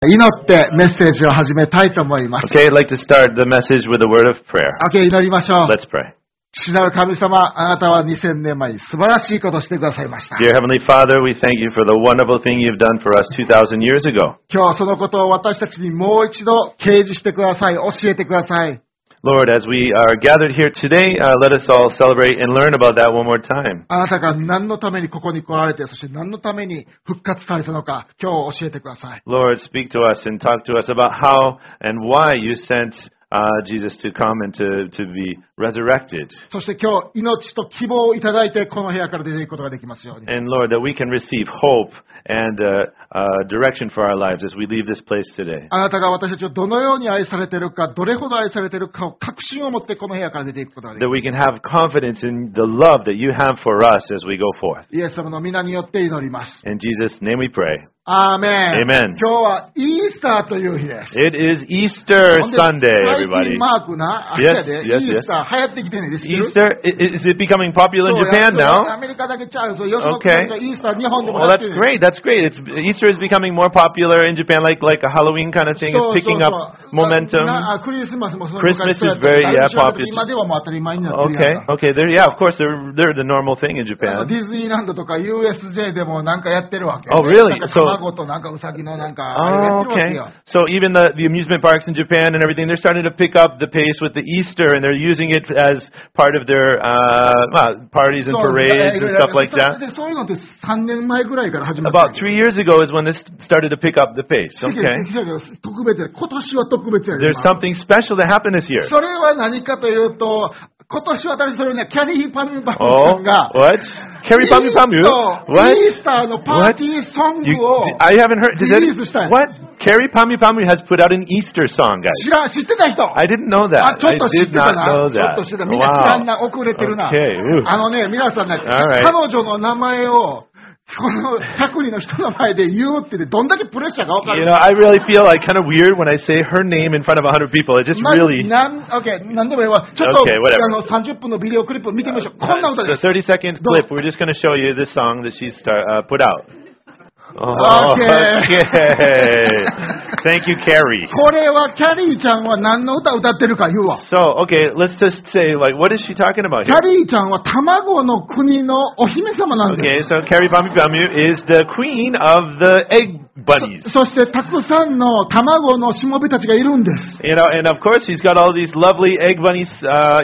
祈ってメッセージを始めたいと思います。 Okay, I'd like to start the message with a word of prayer. Okay, 祈りましょう。 Let's pray. 父なる神様、あなたは2000年前に素晴らしいことをしてくださいました。 Dear Heavenly Father, we thank you for the wonderful thing you've done for us 2,000 years ago. 今日はそのことを私たちにもう一度掲示してください。教えてください。 Lord, as we are gathered here today, let us all celebrate and learn about that one more time. あなたが何のためにここに来られて、そして何のために復活されたのか、今日教えてください。 Lord, speak to us and talk to us about how and why you sent Jesus to come and to be resurrected. そして今日、命と希望をいただいて、この部屋から出ていくことができますように。 And Lord, that we can receive hope and direction for our lives as we leave this place today. あなたが私たちをどのように愛されているか、どれほど愛されているかを確信を持ってこの部屋から出ていくことができ That ます。 we can have confidence in the love that you have for us as we go forth. イエス様の皆によって祈ります。 In Jesus' name we pray. アーメン。 Amen. 今日はイースターという日です。 It is Easter ほんで Sunday, 最近 everybody. マークな、 Yes, で yes, イースター流行ってきてるんですけど。 Easter, is it becoming popular in そう Japan ア now? メリカだけちゃう。そうよく Okay. イースター日本でも Well, やって that's る。 great. That's great. Easter is becoming more popular in Japan, like a Halloween kind of thing. It's picking up momentum. クリスマスもその Christmas is 昔 very だった popular. 今ではもう当たり前になってる Okay, やんか。 okay. Yeah, of course, they're the normal thing in デ Japan. ィズニーランドとか USJ でもなんかやってるわけ。 Oh, really? なんか So- 卵となんかウサギのなんかあれや Oh, ってるわけ okay. よ。 So even the amusement parks in Japan and everything, they're starting to pick up the pace with the Easter, and they're using it as part of their parties and そう parades and stuff like that. でそういうのって3年前ぐらいから始まった About 3 years ago is when this started to pick up the pace. Okay. 特別や。今年は特別やで。 There's something special that happened this year. それは何かというと、今年私それね、キャリーパミュパミュ Oh, さんが、 what? Carrie Pamu Pamu? イースターの What? パーティーソン You, グを I haven't heard. Does Releaseしたい。 what? Carrie Pamu Pamu has put out an Easter song, guys. 知ってた人 I didn't know that. あ、ちょっ I と知っ did てた not な。 know ちょっ that. と知ってた。みんな知らんな。 Wow. 遅れてるな。 Okay. Ooh. 皆さんね、 Alright. 彼女の名前を、この100人の人の前で言うってどんだけプレッシャーが分か You る know, I really feel like kind of weird when I say her name in front of 100 people. It just ま really. なんでもいいわ。ちょっと、 Okay, whatever. 30分のビデオクリップ見てみましょう。こんな歌 So です。 30-second clip. We're just going to show you this song that she's put out. Oh, Okay. okay. Thank you, Carrie. これはキャリーちゃんは何の歌歌ってるか言うわ。 So, okay, let's just say, like, what is she talking about キ here? ャリーちゃんは卵の国のお姫様なんです Okay, so Carrie Pamu Pamu is the queen of the egg bunnies. そしてたくさんの卵のしもべたちがいるんです。 You know, and of course she's got all these lovely egg bunnies,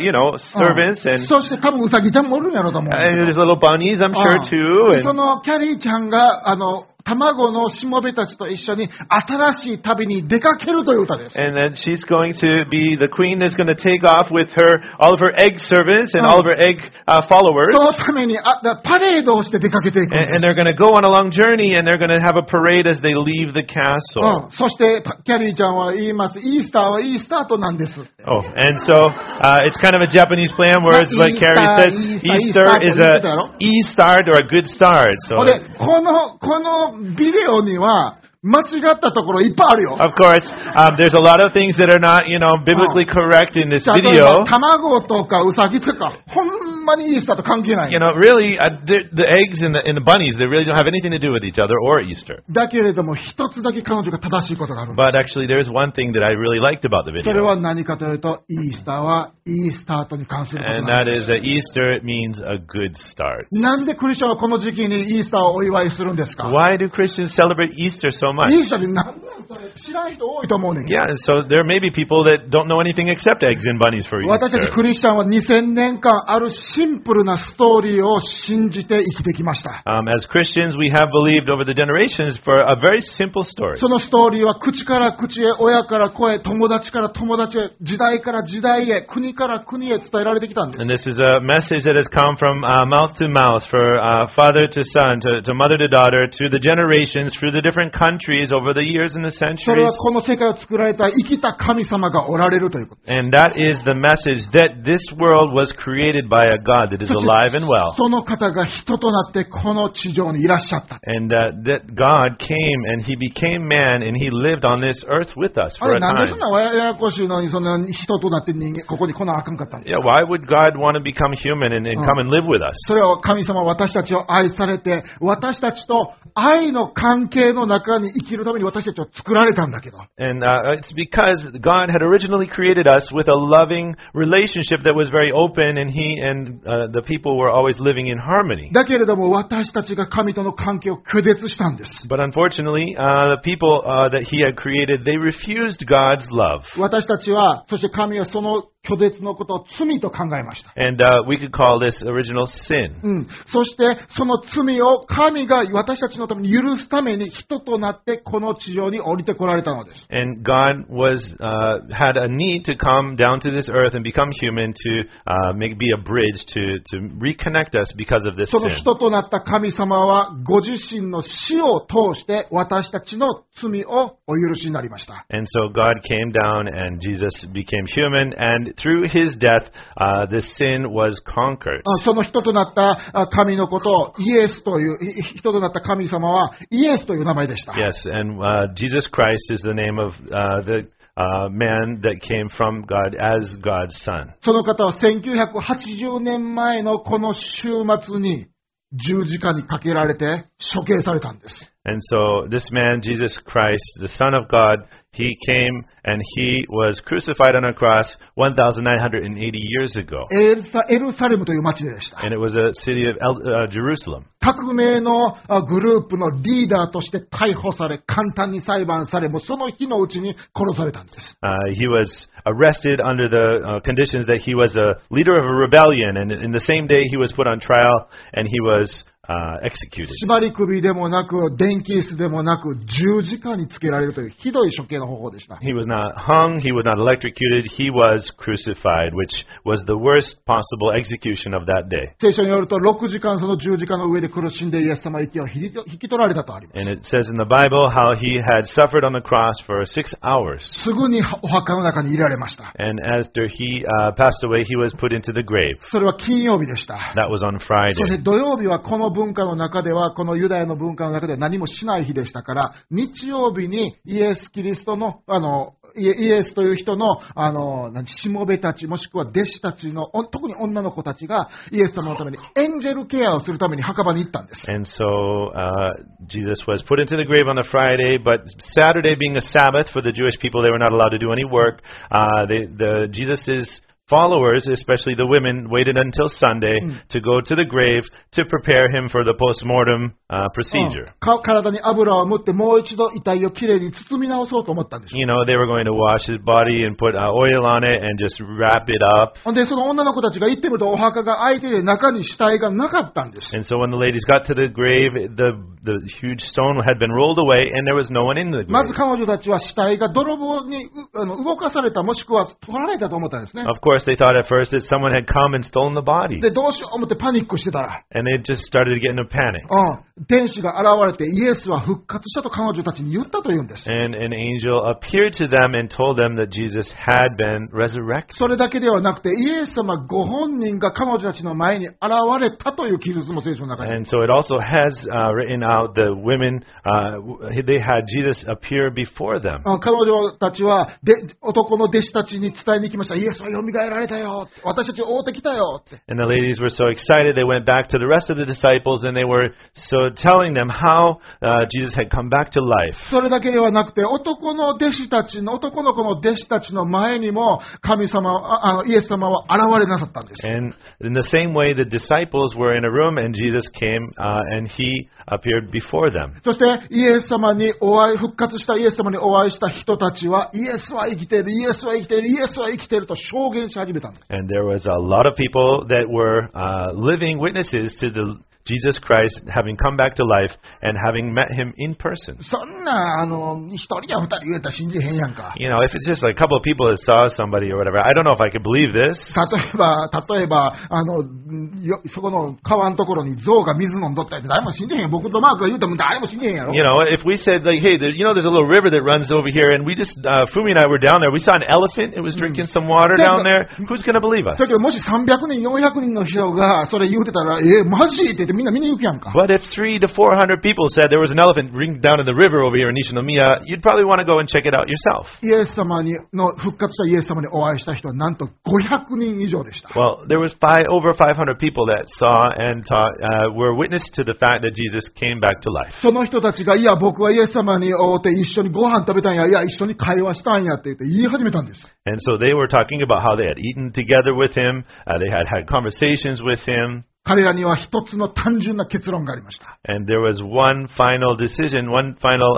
servants, and そして多分ウサギちゃんもおるんやろうと思う。 there's little bunnies, I'm sure, too. そ And のキャリーちゃんが卵のしもべたちと一緒に新しい旅に出かけるという歌です。 And then she's going to be the queen that's going to take off with all of her egg servants and all of her egg followers. そのためにパレードをして出かけていくん And で they're す。 going to go on a long journey and they're going to have a parade as they leave the castle. そしてキャリーちゃんは言います。イースターはイースターとなんです。 Oh, and so it's kind of a Japanese plan where it's like Carrie says, Easter is a E-start or a good start. So, で、このビデオには間違ったところいっぱいあるよ。 of course, there's a lot of things that are not, biblically correct in this 例え video. ば卵とかウサギとかほんまにイースターと関係ない。 Really, the eggs and the bunnies, they really don't have anything to do with each other or Easter. だけれども一つだけ彼女が正しいことがあるんです。 But actually, there's one thing that I really liked about the それ video. は何かというと、イースターはイースタートに関すること And なん that で is that Easter, it means a good start. す。なんでクリスチャンはこの時期にイースターをお祝いするんですか？ Why do Christians celebrate Easter so much? イースターで何なんそれ知らん人多いと思うねんけど。 Yeah, so there may be people that don't know anything except eggs and bunnies for 私たち Easter. クリスチャンは2000年間あるシンプルなストーリーを信じて生きてきました。 As Christians, we have believed over the generations for a very simple story. そのストーリーは口から口へ、親から子へ、友達から友達へ、時代から時代へ、国から国へ伝えられてきたんです。 And this is a message that has come from mouth to mouth, for father to son, to mother to daughter, to the generations, through the different countries over the years and the それ centuries. はこの世界を作られた生きた神様がおられるということ。 And that is the message that this world was created by a God that is alive and well. その方が人となってこの地上にいらっしゃった。 And that God came and He became man and He lived on this earth with us あ for れ a なんでそ time. んなややこしいのにそんな人となって人間ここに来なあかんかったんです Yeah, why would God want to become human and come and live with us? それは神様は私たちを愛されて私たちと愛の関係の中にに生きるために私たちは作られたんだけど、 And it's because God had originally created us with a loving relationship that was very open, and He and the people were always living in harmony. だけれども私たちが神との関係を拒絶したんです。 But unfortunately, the people that He had created, they refused God's love. 私たちは、そして神はその拒絶のことを罪と考えました。 And we could call this original sin. そしてその罪を神が私たちのために許すために人となってこの地上に降りてこられたのです。 And God had a need to come down to this earth and become human to be a bridge to reconnect us because of this その sin. 人となった神様はご自身の死を通して私たちの罪をお許しになりました。 And so God came down and Jesus became human, and through His death, this sin was conquered. その人となった神のことをイエスという、人となった神様はイエスという名前でした。 Yes, and Jesus Christ is the name of the man that came from God as God's Son. その方は1980年前のこの週末に十字架にかけられて処刑されたんです。 And so this man, Jesus Christ, the Son of God, He came and He was crucified on a cross 1,980 years ago. エルサレムという町でした。 And it was a city of Jerusalem. 革命のグループのリーダーとして逮捕され、簡単に裁判され、もうその日のうちに殺されたんです。 He was arrested under the conditions that he was a leader of a rebellion, and in the same day he was put on trial and he was executed. 縛り首でもなく、電気椅子でもなく、十字架につけられるというひどい処刑の方法でした。 He was not hung, he was not electrocuted, he was crucified, which was the worst possible execution of that day. 聖書によると、6時間その十字架の上で苦しんでイエス様は息を引き取られたとあります。 And it says in the Bible how he had suffered on the cross for 6 hours. すぐにお墓の中に入れられました。 And after he passed away, he was put into the grave. それは金曜日でした。 That was on そ Friday. して土曜日はこの文化の中では、このユダヤの文化の中では何もしない日でしたから、日曜日にイエス・キリストの、イエスという人の、しもべたち、もしくは弟子たちの、特に女の子たちが、イエス様のためにエンジェルケアをするために墓場に行ったんです。 And so Jesus was put into the grave on a Friday, but Saturday being a Sabbath for the Jewish people, they were not allowed to do any work. Jesus's followers, especially the women, waited until Sunday to go to the grave to prepare him for the post-mortem procedure. 体に油を塗ってもう一度遺体をきれいに包み直そうと思ったんです。 You know, they were going to wash his body and put oil on it and just wrap it up. で、その女の子たちが行ってみるとお墓が開いてて中に死体がなかったんです。 And so when the ladies got to the grave, the huge stone had been rolled away and there was no one in the まず grave. 彼女たちは死体が泥棒に動かされたもしくは取られたと思ったんですね。 Of course, they thought at first that someone had come and stolen the body. で、どうしよう思ってパニックしてたら、 And they just started to get into panic. 天使が現れてイエスは復活したと彼女たちに言ったというんです。 And an angel appeared to them and told them that Jesus had been resurrected. それだけではなくて、イエス様ご本人が彼女たちの前に現れたという記述も聖書の中に。 And so it also has written out the women, they had Jesus appear before them. 彼女たちは男の弟子たちに伝えに行きました。イエスは蘇られたよ。私たちを追ってきたよ。 And the ladies were so excited, they went back to the rest of the disciples and they were so telling them how Jesus had come back to life. それだけではなくて、男の子の弟子たちの前にも神様、イエス様は現れなさったんです。 And in the same way, the disciples were in a room and Jesus came and he appeared before them. そしてイエス様に復活したイエス様にお会いした人たちは、イエスは生きている、イエスは生きている、イエスは生きていると証言し始めたんです。 And there was a lot of people that were living witnesses to Jesus Christ having come back to life and having met him in person. そんな、一人や二人言えたら信じへんやんか。 You know, if it's just like a couple of people that saw somebody or whatever, I don't know if I could believe this. 例えば、そこの川のところに象が水飲んどったって誰も信じへんやん。僕とマークが言うても誰も信じへんやろ。 You know, if we said like, hey, there's a little river that runs over here and we just, Fumi and I were down there, we saw an elephant, it was drinking some water down there, who's going to believe us? だけどもし300人、400人の人がそれ言うてたら、マジって言ってみんな見に行くやんか。 But if 300 to 400 people said there was an elephant down in the river over here in Nishinomiya, you'd probably want to go and check it out yourself. イエス様の復活したイエス様にお会いした人はなんと500人以上でした。 Well, there was over 500 people that saw and were witness to the fact that Jesus came back to life. その人たちが、いや、僕はイエス様に会うて一緒にご飯食べたんや、いや、一緒に会話したんやって言い始めたんです。 And so they were talking about how they had eaten together with him, they had had conversations with him. 彼らには一つの単純な結論がありました。 And there was one final decision, one final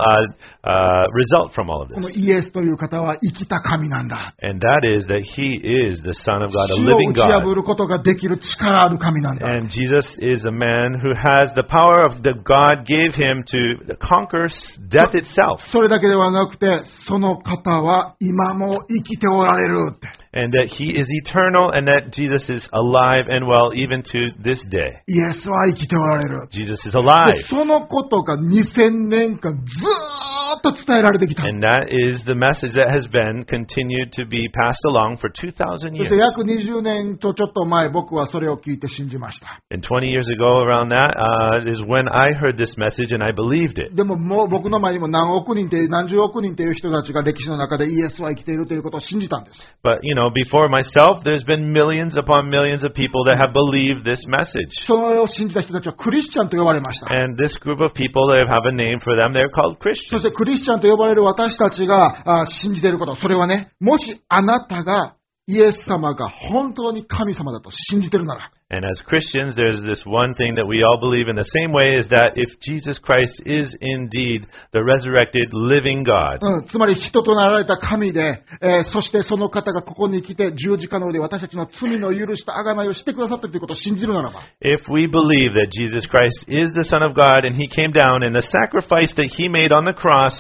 result from all of この this. イエスという方は生きた神なんだ。 And that is that he is the Son of God, a 死を living 打ち破 God. ることができる力ある神なんだ。 And Jesus is a man who has the power of the God gave him to conquer death itself. それだけではなくて、その方は今も生きておられるって。 And that he is eternal and that Jesus is alive and well even to this day. イエスは生きておられる。 Jesus is alive. でそのことが2000年間ずーっと伝えられてきた。 And that is the message that has been continued to be passed along for 2,000 そして years. 約20年とちょっと前、僕はそれを聞いて信じました。 And 20 years ago around that is when I heard this message and I believed it. でももう僕の前にも何億人って何十億人っていう人たちが歴史の中でイエスは生きているということを信じたんです。 But, before myself, there's been millions upon millions of people that have believed this message. それを信じた人たちはクリスチャンと呼ばれました。 And this group of people, they have a name for them. They're called そ Christians. してクリスチャンと呼ばれる私たちが信じていること、それはね、もしあなたがイエス様が本当に神様だと信じているなら、 And as Christians, there's this one thing that we all believe in the same way is that if Jesus Christ is indeed the resurrected living God, つまり人となられた神で、そしてその方がここに来て十字架の上で私たちの罪の許した贖いをしてくださったということを信じるならば、 if we believe that Jesus Christ is the Son of God and He came down and the sacrifice that He made on the cross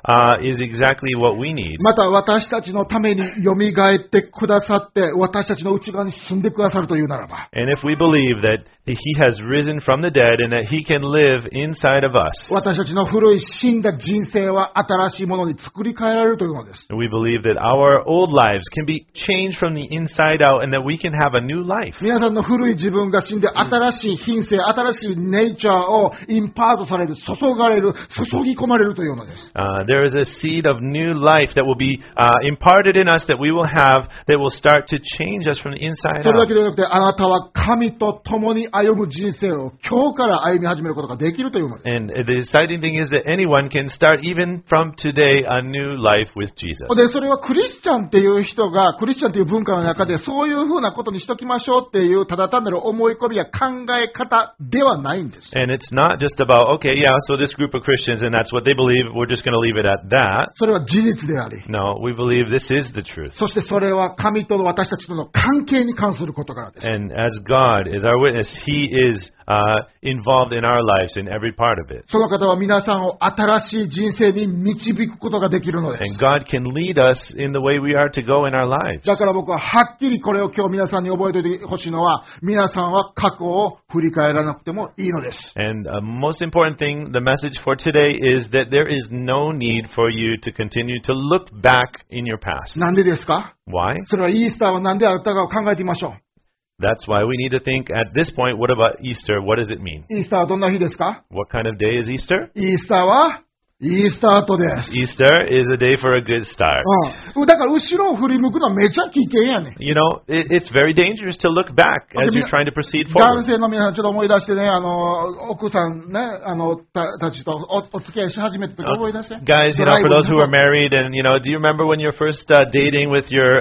is exactly what we need. また私たちのために蘇ってくださって私たちの内側に住んでくださるというならば、 And if we believe that He has risen from the dead and that He can live inside of us, 私たちの古い死んだ人生は新しいものに作り変えられるというのです。 we believe that our old lives can be changed from the inside out and that we can have a new life. 皆さんの古い自分が死んで新しい品性、新しいネイチャーをインパートされる、注がれる、注ぎ込まれるというのです。 There is a seed of new life that will be imparted in us that we will have that will start to change us from the inside それだ out. けではなくて、あなたは神と共に歩む人生を今日から歩み始めることができるというのです。 And the exciting thing is that anyone can start even from today a new life with Jesus. で、それはクリスチャンっていう人が、クリスチャンという文化の中でそういうふうなことにしときましょうっていうただ単なる思い込みや考え方ではないんです。 And it's not just about, okay, yeah, so this group of Christians and that's what they believe, we're just going to leave it at that. それは事実であり、 No, we believe this is the truth. そしてそれは神と私たちとの関係に関することからです。 And as God is our witness, He is involved in our lives in every part of it. その方は皆さんを新しい人生に導くことができるので And す。 God can lead us in the way we are to go in our lives. だから僕ははっきりこれを今日皆さんに覚えておいてほしいのは、皆さんは過去を振り返らなくてもいいのです。 And most important thing, the message for today is that there is no need for you to continue to look back in your past. なんでですか？ Why? それはイースターは何であったかを考えてみましょ That's why we need to think at this point, what about Easter? What does it mean? う。イースターはどんな日ですか？ What kind of day is Easter? イースターはイースタートです。 Easter is a day for a good start. だから後ろを振り向くのはめちゃ危険やねん。 You know, it's very dangerous to look back as you're trying to proceed 男 forward. 性の皆さんちょっと思い出してね、奥さんね、たちとお付き合いし始めた時思い出して。 Guys, you know, for those who are married and, do you remember when you're first dating with your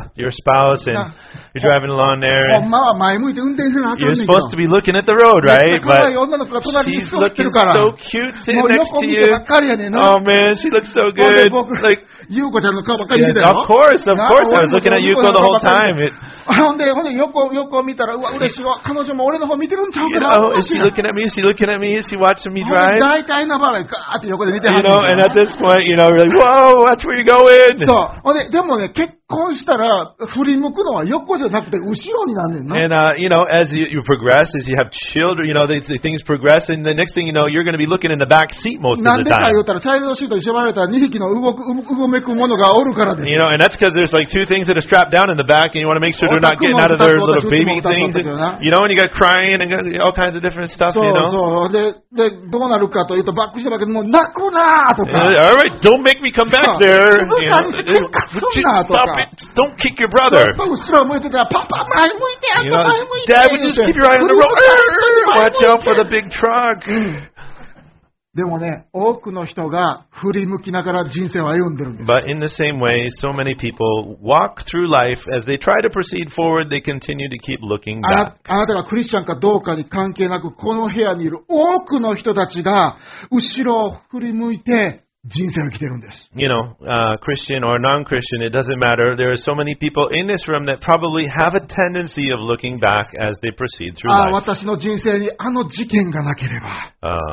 spouse and you're driving along there ほ and んまは前向いて運転せなあかん you're ねんけど。 supposed to be looking at the road, めっ right? ちゃ可愛い But 女の子が隣に she's 座って looking るから。 so cute sitting もう next 横 to 見て you. ばっかりやねんな。 Oh man, she looks so ほんで good. 僕、 Like, ゆうこちゃんの顔ばっかり見てた yeah, よ。 of course, I was looking at Yuko the whole time. ほんで横見たら、うわ、嬉しいわ。彼女も俺の方見てるんちゃう You かな。 know, is she looking at me? Is she looking at me? Is she watching me ほんで drive? 大体なばらにガーって横で見ては You んねん know, and at this point, we're like, whoa, watch where you're going. そう。ほんで、でもね、結婚したら振り向くのは横じゃなくて後ろになんねんな。 And, as you progress, as you have children, things progress, and the next thing you know, you're going to be looking in the back seat most of なん the でか time. 言うたら、チャイルドシートに縛られた2匹のうごめくものがおるからです。 And that's because there's like 2 things that are strapped down in the back, and you want to make sure they're not getting out of their little baby things. And, and you got crying and all kinds of different stuff, そうそう。で、どうなるかというと、バックしたわけでもう泣くなーとか。 All right, don't make me come back there. Stop it. Don't kick your brother. 後ろ向いてたら、パパ前向いて、あんた前向いて。 Dad, would you just keep your eye on the road? Watch out for the big truck. でもね、多くの人が振り向きながら人生を歩んでるんです。 But in the same way, so many people walk through life as they try to proceed forward, they continue to keep looking あ back. なたがクリスチャンかどうかに関係なく、この部屋にいる多くの人たちが後ろを振り向いて人生を生きてるんです。 Christian or non-Christian, it doesn't matter. There are so many people in this room that probably have a tendency of looking back as they proceed through ああ、 life. 私の人生にあの事件がなければ、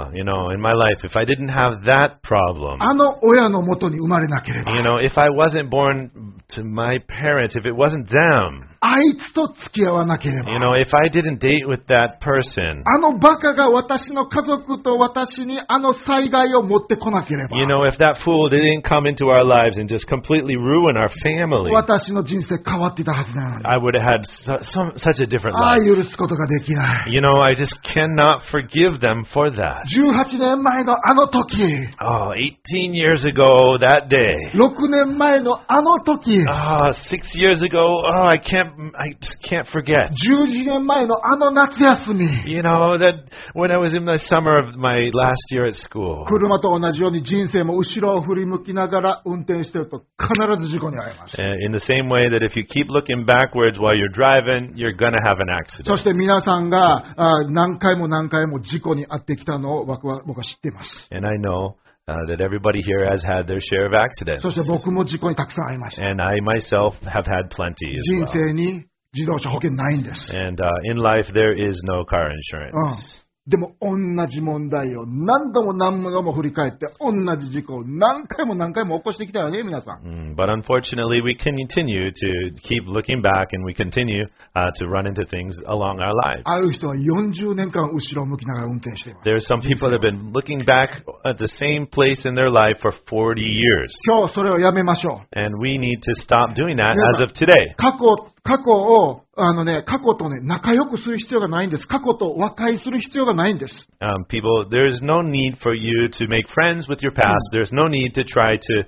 In my life, if I didn't have that problem, あの親のもとに生まれなければ、 if I wasn't born to my parents, if it wasn't them, あいつと付き合わなければ、 if I didn't date with that person, あのバカが私の家族と私にあの災害を持ってこなければ、 if that fool didn't come into our lives and just completely ruin our family, 私の人生変わっていたはずなのに、 I would have had such a different ああ life. 許すことができない。 I just cannot forgive them for that. 18年前のあの時、 Oh, 18 years ago that day. 6年前のあの時、 6 years ago, I just can't forget. 11年前のあの夏休み、 That when I was in the summer of my last year at school. 車と同じように人生も後ろを振り向きながら運転してると必ず事故に遭います。 In the same way that if you keep looking backwards while you're driving, you're going to have an そ accident. して皆さんが何回も何回も事故に遭ってきたのを僕は知っています。 And I know that everybody here has had their share of accidents. そして僕も事故にたくさん遭いました。 And I myself have had plenty as 人 well. 生に自動車保険ないんです。 And in life, there is no car insurance. でも同じ問題を何度も何度も振り返って同じ事故を何回も何回も起こしてきたよね、皆さん。 But unfortunately, we continue to keep looking back and we continue to run into things along our lives. ある人は40年間後ろを向きながら運転しています。 There are some people that have been looking back at the same place in their life for 40 years. 今日それをやめましょう。 And we need to stop doing that as of today. 過去を過去と仲良くする必要がないんです。過去と和解する必要がないんです。 People, there's no need for you to make friends with your past. There's no need to try to,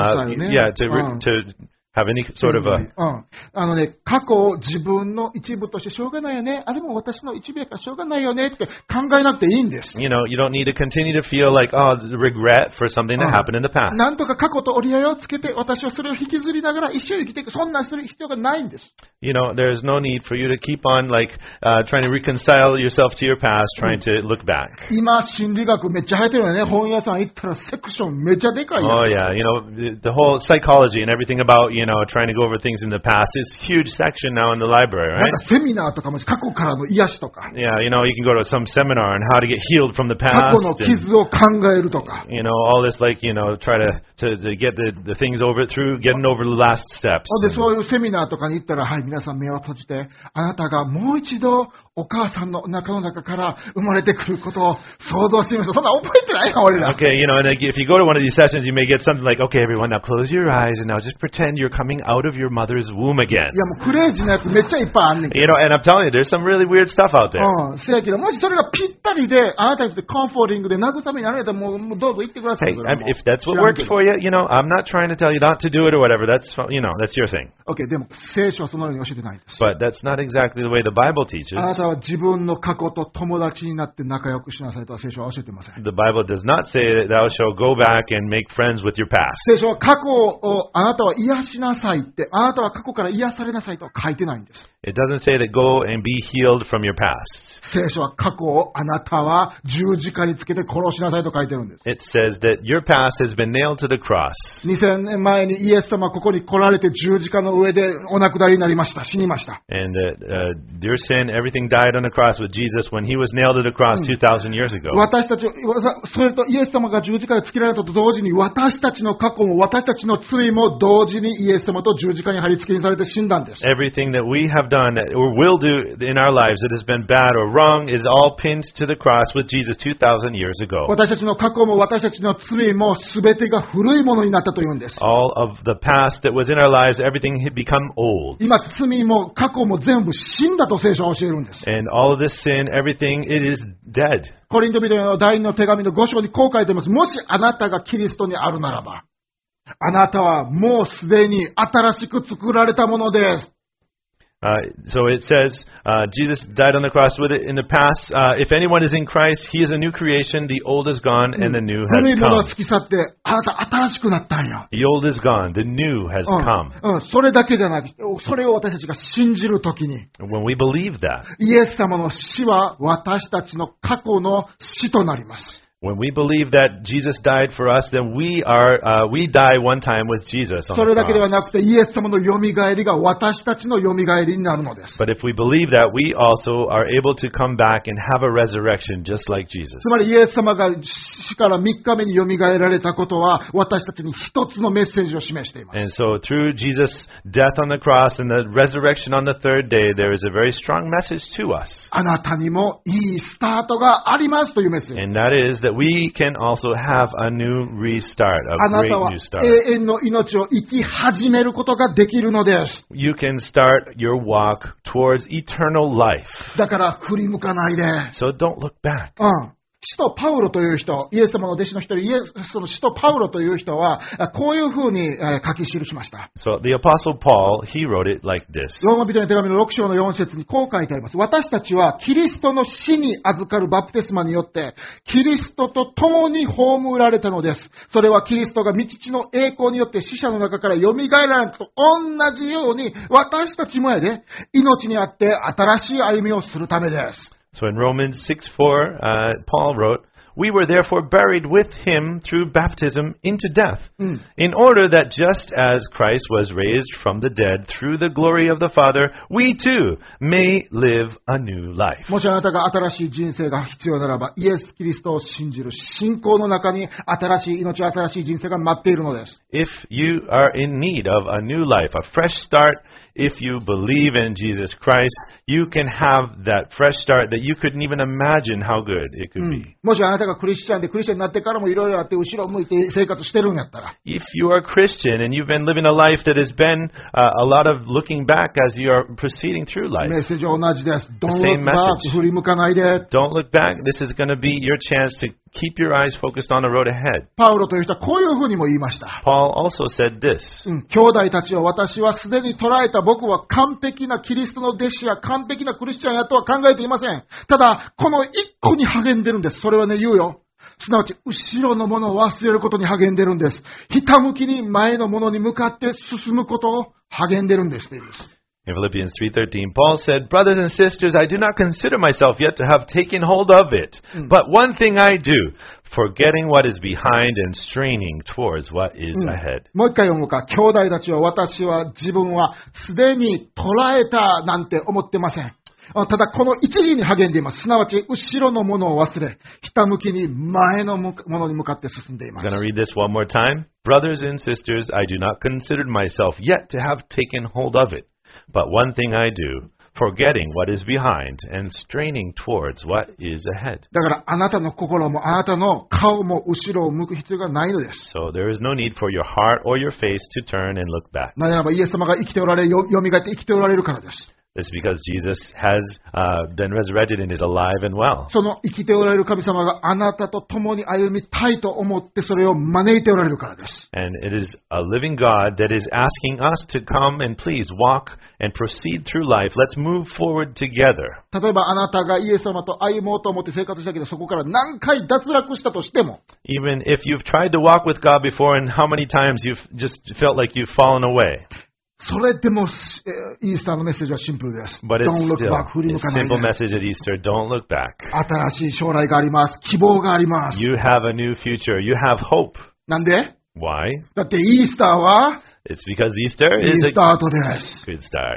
to have any sort of a... 過去を自分の一部としてしょうがないよね。あれも私の一部やからしょうがないよねって考えなくていいんです。 You don't need to continue to feel like, regret for something that happened in the past. なんとか過去と折り合いをつけて私はそれを引きずりながら一緒に生きていく。そんなする必要がないんです。 There's no need for you to keep on trying to reconcile yourself to your past, trying to look back. 今、心理学めっちゃ流行ってるよね。本屋さん行ったらセクションめっちゃでかいよ。 Oh, yeah. The whole psychology and everything about, trying to go over things in the past is a huge section now in the library, なん right? かセミナーとかも過去からの癒しとか、 Yeah, you can go to some seminar on how to get healed from the 過 past. 去の And, 傷を考えるとか、 all this try to get the things over through, getting over the last steps. でそういうセミナーとかに行ったら、はい、皆さん目を閉じて、あなたがもう一度お母さんのお腹の中から生まれてくることを想像してみましょう。そんな覚えてないよ、俺ら。 Okay, and if you go to one of these sessions, you may get something like, okay, everyone, now close your eyes and now just pretend you're coming out of your mother's womb again. いやもうクレイジーなやつめっちゃいっぱいあんねんけど。 And I'm telling you, there's some really weird stuff out there. せやけど、もしそれがぴったりで、あなたにとってコンフォーリングで慰めになるんやったら、もうどうぞ言ってください。 Hey, if that's what works for you, I'm not trying to tell you not to do it or whatever. That's, that's your thing. OK、でも聖書はそのように教えてないんです。 But that's not exactly the way the Bible teaches. あなたは自分の過去と友達になって仲良くしなさいとは聖書は教えていません。 The Bible does not say that thou shalt go back and make friends with your past. 聖書は過去をあなたは癒しなさいって、あなたは過去から癒されなさいとは書いてないんです。 It doesn't say that go and be healed from your past. 聖書は過去をあなたは十字架につけて殺しなさいと書いてるんです。 It says that your past has been nailed to the cross. 2000年前にイエス様はここに来られて十字架の上でお亡くなりになりました。死にました。 And your sin, everything died on the cross with Jesus when he was nailed to the cross 2,000 years ago. 私たち、それとイエス様が十字架でつけられたと同時に、私たちの過去も私たちの罪も同時にイエス様と十字架に貼り付けにされて死んだんです。 Everything that we have done or will do in our lives that has been bad or wrong is all pinned to the cross with Jesus 2,000 years ago. 私たちの過去も私たちの罪も全てが古いものになったというんです。 All of the past that was in our lives, everything had become old. 今、罪も過去も全部死んだと聖書は教えるんです。 And all of this sin, everything, it is dead. コリント人への第2の手紙の5章にこう書いています。もしあなたがキリストにあるならば、あなたはもうすでに新しく作られたものです。 So it says, Jesus died on the cross with it in the past. If anyone is in Christ, he is a new creation. The old is gone and the new 古い has ものを come. 突き去って、あなた新しくなったんよ。 The old is gone. The new has come. それだけじゃなくて、それを私たちが信じるときに、 When we believe that, イエス様の死は私たちの過去の死となります。 when we believe that Jesus died for us, then we die one time with Jesus on そ the れだけではな cross. くて、イエス様の蘇りが私たちの蘇りになるのです。 But if we believe that, we also are able to come back and have a resurrection just like Jesus. つまりイエス様が死から3日目に蘇られたことは、私たちに一つのメッセージを示しています。 And so through Jesus' death on the cross and the resurrection on the third day, there is a very strong message to us. あなたにもいいスタートがありますというメッセージ。 And that is that we can also have a new restart, あ a な great たは new start. 永遠の命を生き始めることができるのです。 You can start your walk towards eternal life. だから振り向かないで。 So don't look back. 使徒パウロという人、イエス様の弟子の一人、その使徒パウロという人は、こういうふうに書き記しました。 So the Apostle Paul, he wrote it like this. ローマ人の手紙の6章の4節にこう書いてあります。私たちはキリストの死に預かるバプテスマによって、キリストと共に葬られたのです。それはキリストが御父の栄光によって死者の中から蘇られたと同じように、私たちもやで、命にあって新しい歩みをするためです。 So in Romans 6:4, Paul wrote, "We were therefore buried with him through baptism into death, in order that just as Christ was raised from the dead through the glory of the Father, we too may live a new life." もしあなたが新しい人生が必要ならば、イエス・キリストを信じる信仰の中に新しい命、新しい人生が待っているのです。 If you are in need of a new life, a fresh start, if you believe in Jesus Christ, you can have that fresh start that you couldn't even imagine how good it could be. もしあなたがクリスチャンでクリスチャンになってからもいろいろあって後ろを向いて生活してるんやったら、 If you are Christian and you've been living a life that has been a lot of looking back as you are proceeding through life, メッセージは同じです。Don't same look back. message. 振り向かないで。 don't look back. This is going to be your chance to keep your eyes focused on the road ahead. パウロという人はこういうふうにも言いました。 Paul also said this. 兄弟たちを私はすでに捉えた。僕は完璧なキリストの弟子や完璧なクリスチャンやとは考えていません。ただ、この一個に励んでるんです。それはね、言うよ。すなわち、後ろのものを忘れることに励んでるんです。ひたむきに前のものに向かって進むことを励んでるんですって言うんです。 In Philippians 3:13, Paul said, "Brothers and sisters, I do not consider myself yet to have taken hold of it. But one thing I do, forgetting what is behind and straining towards what is ahead." もう一回読むか。兄弟たちは私は自分はすでに捉えたなんて思ってません。ただこの一時に励んでいます。すなわち後ろのものを忘れ、ひたむきに前のものに向かって進んでいま I'm す。 going to read this one more time. Brothers and sisters, I do not consider myself yet to have taken hold of it. But one thing I do, forgetting what is behind and straining towards what is ahead. だからあなたの心もあなたの顔も後ろを向く必要がないのです。 So there is no need for your heart or your face to turn and look back. なぜならばイエス様が生きておられ、蘇って生きておられるからです。 It's because Jesus has been resurrected and is alive and well. その生きておられる神様があなたと共に歩みたいと思ってそれを招いておられるからです。 And it is a living God that is asking us to come and please walk and proceed through life. Let's move forward together. 例えばあなたがイエス様と歩もうと思って生活したけどそこから何回脱落したとしても、 Even if you've tried to walk with God before and how many times you've just felt like you've fallen away. それでも、イースターのメッセージはシンプルです。 But it's Don't look still back. 振り a 向かないで。 simple message at Easter. Don't look back. 新しい将来があります。希望があります。 You have a new future. You have hope. なんで Why? だってイースターは、 It's because Easter い is いスタートです。 a good start.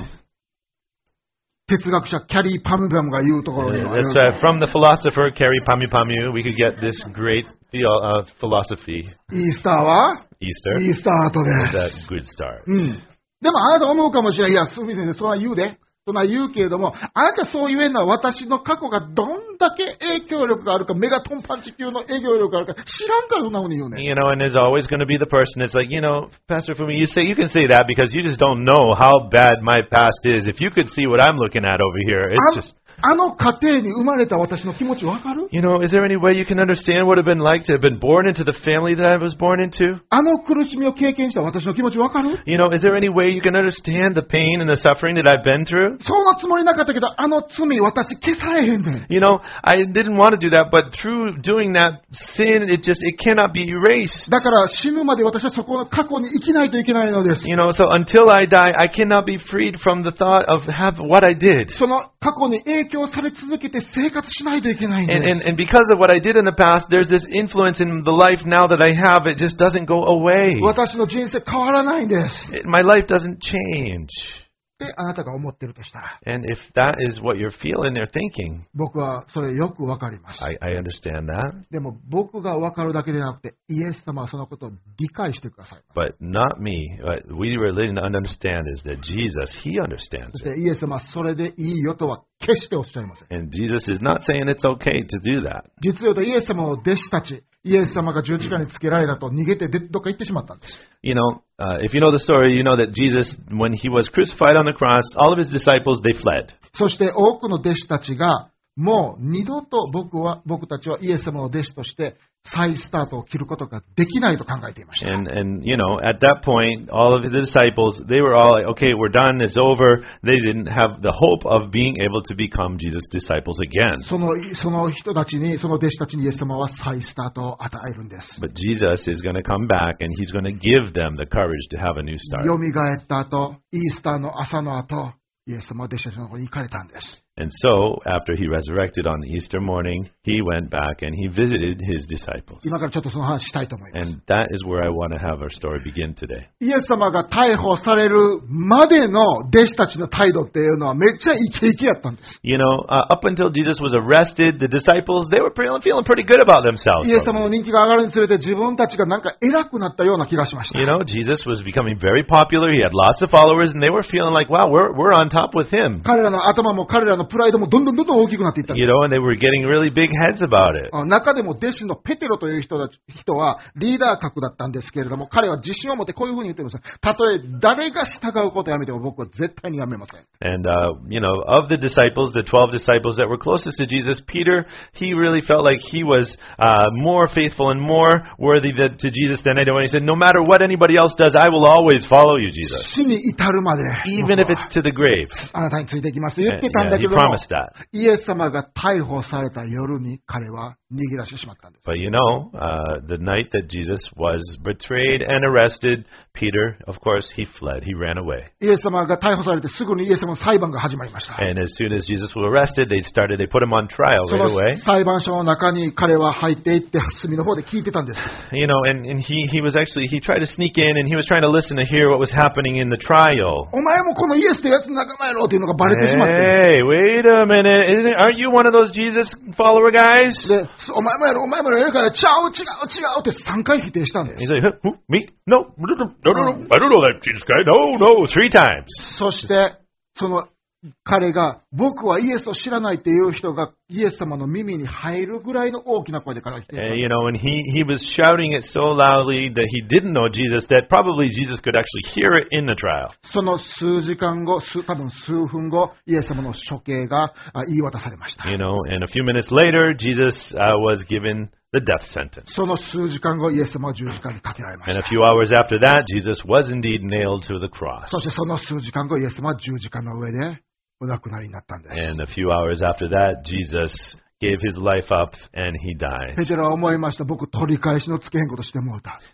哲学者キャリー・パムバムが言うところには、 That's from the philosopher Carrie Pamu, we could get this great philosophy. イースターは、 Easter いいスタート is で a す。 good start. でもあなた思うかもしれない。いや、すみません、そんな言うで。そんな言うけれども、あなたそう言えるのは私の過去がどんだけ影響力があるか、メガトンパンチ級の影響力があるか、知らんからそんなふうに言うね。 You know, and there's always going to be the person that's like, you know, Pastor Fumi, you can say that because you just don't know how bad my past is. If you could see what I'm looking at over here, it's just... あの家庭に生まれた私の気持ちわかる？ You know, is there any way you can understand what it would have been like to have been born into the family that I was born into? あの苦しみを経験した私の気持ちわかる？ You know, is there any way you can understand the pain and the suffering that I've been through? そんなつもりなかったけど、あの罪私消されへんねん。 You know, I didn't want to do that, but through doing that sin, it cannot be erased. だから死ぬまで私はそこの過去に生きないといけないのです。 You know, so until I die, I cannot be freed from the thought of what I did. その過去に影響され続けて生活しないといけないんです。 And because of what I did in the past, there's this influence in the life now that I have. It just doesn't go away. 私の人生変わらないんです。 My life doesn't change. で、あなたが思ってるとしたら、 And if that is what you're feeling or thinking, 僕はそれよくわかります。 I understand that. でも僕がわかるだけでなくて、イエス様はそのことを理解してください。 But not me. What we really understand is that Jesus, He understands そし it. てイエス様はそれでいいよとは決しておっしゃいません。 And Jesus is not saying it's okay to do that. 実を言うとイエス様の弟子たち、イエス様が十字架につけられたと逃げてどっか行ってしまったんです。 You know, if you know the story, you know that Jesus, when He was crucified on the cross, all of His disciples, they fled. そして多くの弟子たちが、もう二度と僕たちはイエス様の弟子として再スタートを切ることができないと考えていました。 And you know, at that point, all of the disciples, they were all like, okay, we're done, it's over. They didn't have the hope of being able to become Jesus' disciples again. その人たちに、その弟子たちにイエス様は再スタートを与えるんです。 But Jesus is going to come back and He's going to give them the courage to have a new start. 蘇った後、イースターの朝の後、イエス様は弟子たちのところに行かれたんです。 And so, after He resurrected on Easter morning, He went back and He visited His disciples. 今からちょっとその話したいと思います。 And that is where I want to have our story begin today. イエス様が逮捕されるまでの弟子たちの態度っていうのはめっちゃイケイケやったんです。 You know, up until Jesus was arrested, the disciples, they were feeling pretty good about themselves. イエス様の人気が上がるにつれて自分たちがなんか偉くなったような気がしました。 You know, Jesus was becoming very popular. He had lots of followers, and they were feeling like, wow, we're on top with Him. 彼らの頭も彼らのプライドもどんどん大きくなっていったんです。 You know, and they were getting really big heads about it. 中でも弟子のペテロという人はリーダー格だったんですけれども、彼は自信を持ってこういうふうに言ってるんです。たとえ誰が従うことをやめても僕は絶対にやめません。 And, you know, of the disciples, the 12 disciples that were closest to Jesus, Peter, he really felt like he was more faithful and more worthy to Jesus than anyone. He said, no matter what anybody else does, I will always follow you, Jesus. 死に至るまで。 Even if it's to the grave. あなたについていきますと言ってたん Yeah, だけ he ども、 promised that. イエス様が逮捕された夜に彼は逃げ出してしまったんです。 But you know, the night that Jesus was betrayed and arrested, Peter, of course, he fled. He ran away. イエス様が逮捕されてすぐにイエス様の裁判が始まりました。 And as soon as Jesus was arrested, they put him on trial そ right の away. 裁判所の中に彼は入っていって隅の方で聞いてたんです。 You know, and he tried to sneak in and he was trying to listen to hear what was happening in the trial. お前もこのイエスというやつの仲間やろっていうのがバレてしまって。 Hey, wait a minute. Aren't you one of those Jesus follower guys? で、お前もやろやるから、ちゃうって3回否定したんです。 He's like, who? Me? No. I don't know that Jesus guy. No. 3 times. そして、その彼が、僕はイエスを知らないっていう人がイエス様の耳に入るぐらいの大きな声で彼は否定した。 You know, and he was shouting it so loudly that he didn't know Jesus that probably Jesus could actually hear it in the trial. その数時間後、多分数分後、イエス様の処刑が言い渡されました。 You know, and a few minutes later, Jesus was given the death sentence. その数時間後、イエス様は十字架にかけられまし And た。 a few hours after that, Jesus was indeed nailed to the cross. そしてその数時間後、イエス様は十字架の上でお亡くなりになったんです。 And a few hours after that, Jesus gave his life up and he died. ペテロは思いました。僕取り返しのつけへんことしてもうた。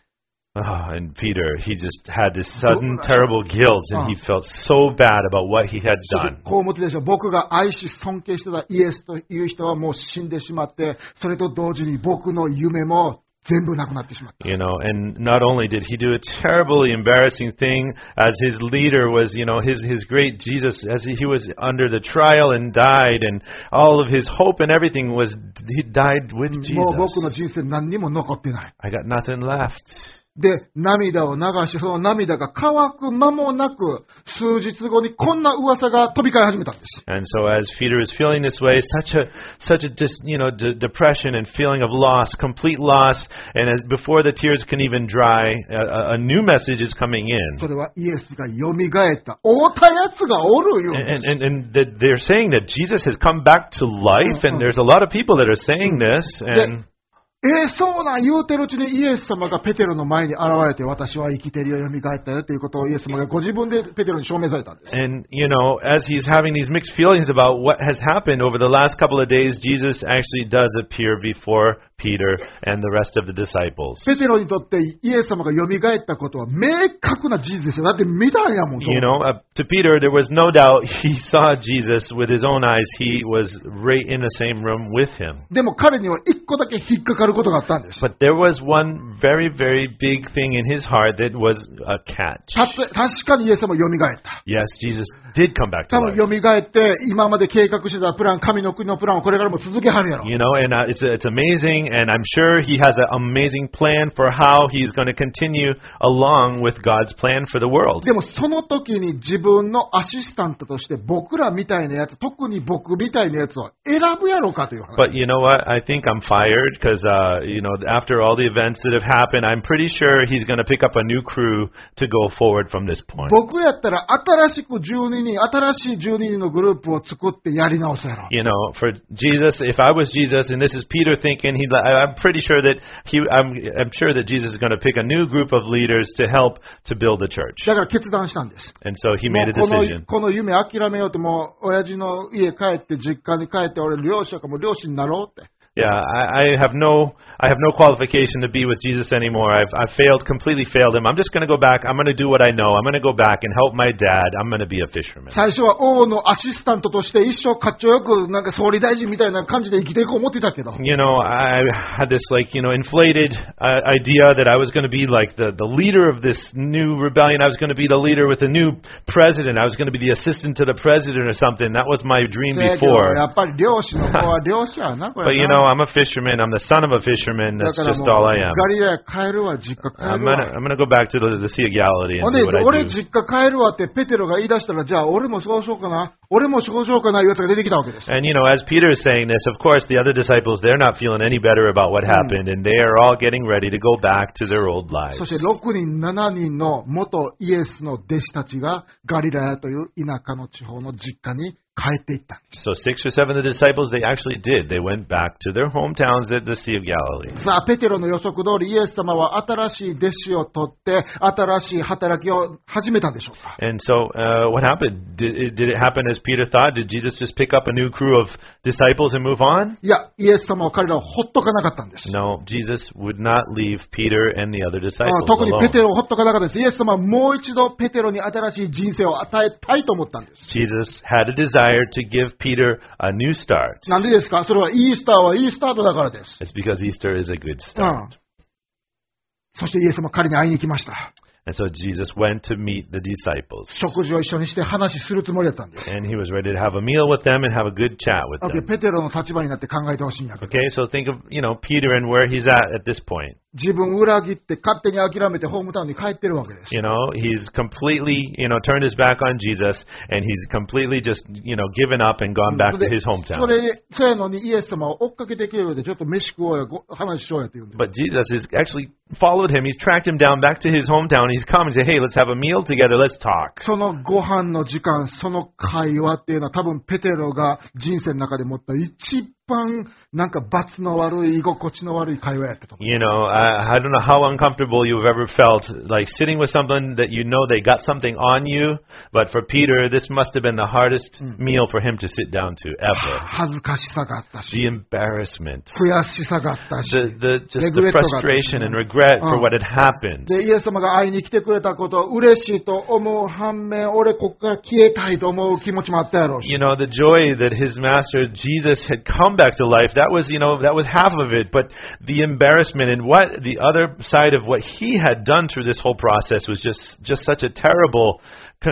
And Peter, he just had this sudden terrible guilt, and he felt so bad about what he had そして done. こう思ってでしょう。僕が愛し尊敬してたイエスという人はもう死んでしまって、それと同時に僕の夢も全部なくなってしまった。 You know, and not only did he do a terribly embarrassing thing as his leader was, you know, his great Jesus, as he was under the trial and died, and all of his hope and everything was, he died with もう僕の Jesus. 人生何にも残ってない。 I got nothing left. で、涙を流し、その涙が乾く間もなく、数日後にこんな噂が飛び交い始めたんです。 And so as Peter is feeling this way, such a just, you know, depression and feeling of loss, complete loss, and as before the tears can even dry, a new message is coming in. それはイエスが蘇った。会うたやつがおるよ。 And they're saying that Jesus has come back to life, and there's a lot of people that are saying this, and そうなん言うてるうちにイエス様がペテロの前に現れて、私は生きてるよ、蘇ったよということをイエス様がご自分でペテロに証明されたんです。 And, you know, as he's having these mixed feelings about what has happened over the last couple of days, Jesus actually does appear before Peter and the rest of the disciples. ペテロにとってイエス様が蘇ったことは明確な事実ですよ。だって見たんやもん。 You know, to Peter, there was no doubt he saw Jesus with his own eyes. He was right in the same room with him. でも彼には一個だけ引っかかることがあったんです。 But there was one very, very big thing in his heart that was a catch. 確かにイエス様蘇った。 Yes, Jesus did come back to 多分 life. 蘇って今まで計画してたプラン、神の国のプランをこれからも続けはるやろ。 You know, and it's amazing, and I'm sure he has an amazing plan for how he's going to continue along with God's plan for the world. でもその時に自分のアシスタントとして僕らみたいなやつ、特に僕みたいなやつを選ぶやろうかという話。 But you know what? I think I'm fired because, you know, after all the events that have happened, I'm pretty sure he's going to pick up a new crew to go forward from this point. 僕やったら新しい12人のグループを作ってやり直すやろ。 You know, for Jesus, if I was Jesus, and this is Peter thinking, I'm pretty sure that I'm sure that Jesus is going to pick a new group of leaders to help to build the church. だから決断したんです。 And so he も made う a decision. この夢諦めようって、もう親父の家帰って実家に帰って俺漁師やからもう漁師になろうって。 Yeah, I have no qualification to be with Jesus anymore. I've completely failed him. I'm just going to go back. I'm going to do what I know. I'm going to go back and help my dad. I'm going to be a fisherman. 最初は王のアシスタントとして一生かっちょよくなんか総理大臣みたいな感じで生きていこう思ってたけど。 You know, I had this inflated idea that I was going to be like the leader of this new rebellion. I was going to be the leader with the new president. I was going to be the assistant to the president or something. That was my dream せやけど before. やっぱり漁師の子は漁師やな、こ But れ you な。 know, I'm a fisherman. I'm the son of a fisherman. だ That's からも just う all I am. ガリラヤ帰るわ、実家帰 I'm るわ。 gonna go back to the Sea of Galilee ほ and ん do で、 what I 俺 do. 実家帰るわってペテロが言い出したら、じゃあ俺もそうしようかな、いうやつが出てきたわけです。 And you know, as Peter is saying this, of course, the other disciples, they're not feeling any better about what happened, and they are all getting ready to go back to their old lives. そして6人、7人の元イエスの弟子たちがガリラヤという田舎の地方の実家に帰っていったんです。 So 6 or 7 of the disciples, they actually did. They went back to their hometowns at the Sea of Galilee. さあ、ペテロの予測通りイエス様は新しい弟子を取って新しい働きを始めたんでしょうか。 And so, what happened? Did it happen as Peter thought? Did Jesus just pick up a new crew of disciples and move on? いや、イエス様は彼らをほっとかなかったんです。 No, Jesus would not leave Peter and the other disciples 特にペテ alone. ロをほっとかなかったです。イエス様はもう一度ペテロに新しい人生を与えたいと思ったんです。 Jesus had a desire to give Peter a new start. なんでですか？それはイースターはいいスタートだからです。 It's because Easter is a good start. そしてイエス様は彼に会いに行きました。 And so Jesus went to meet the disciples. 食事を一緒にして話するつもりだったんです。 And he was ready to have a meal with them and have a good chat with them. ペテロの立場になって考えてほしいんだけど。 Okay, so think of, Peter and where he's at this point. 自分を裏切って勝手に諦めてホームタウンに帰ってるわけです。 He's completely, turned his back on Jesus, and he's completely just, given up and gone back to his hometown. そうやのにイエス様を追っかけてきてるでちょっと飯食おうや、話しようやって言うんです。 But Jesus has actually followed him. He's tracked him down back to his hometown. He's come and said, hey, let's have a meal together. Let's talk. そのご飯の時間、その会話っていうのは多分ペテロが人生の中で持った一番なんか罰の悪い、居心地の悪い会話やったと思う。 You know, I don't know how uncomfortable you've ever felt, like sitting with someone that you know they got something on you, but for Peter, this must have been the hardest meal for him to sit down to ever. 恥ずかしさがあったし、 The embarrassment, 悔しさがあったし、 just the frustration and regret for what had happened. で、イエス様が会いに来てくれたことを嬉しいと思う反面、俺ここから消えたいと思う気持ちもあったやろうし。 You know, the joy that his master Jesus had come back to life, that was, that was half of it, but the embarrassment and what the other side of what he had done through this whole process was just such a terrible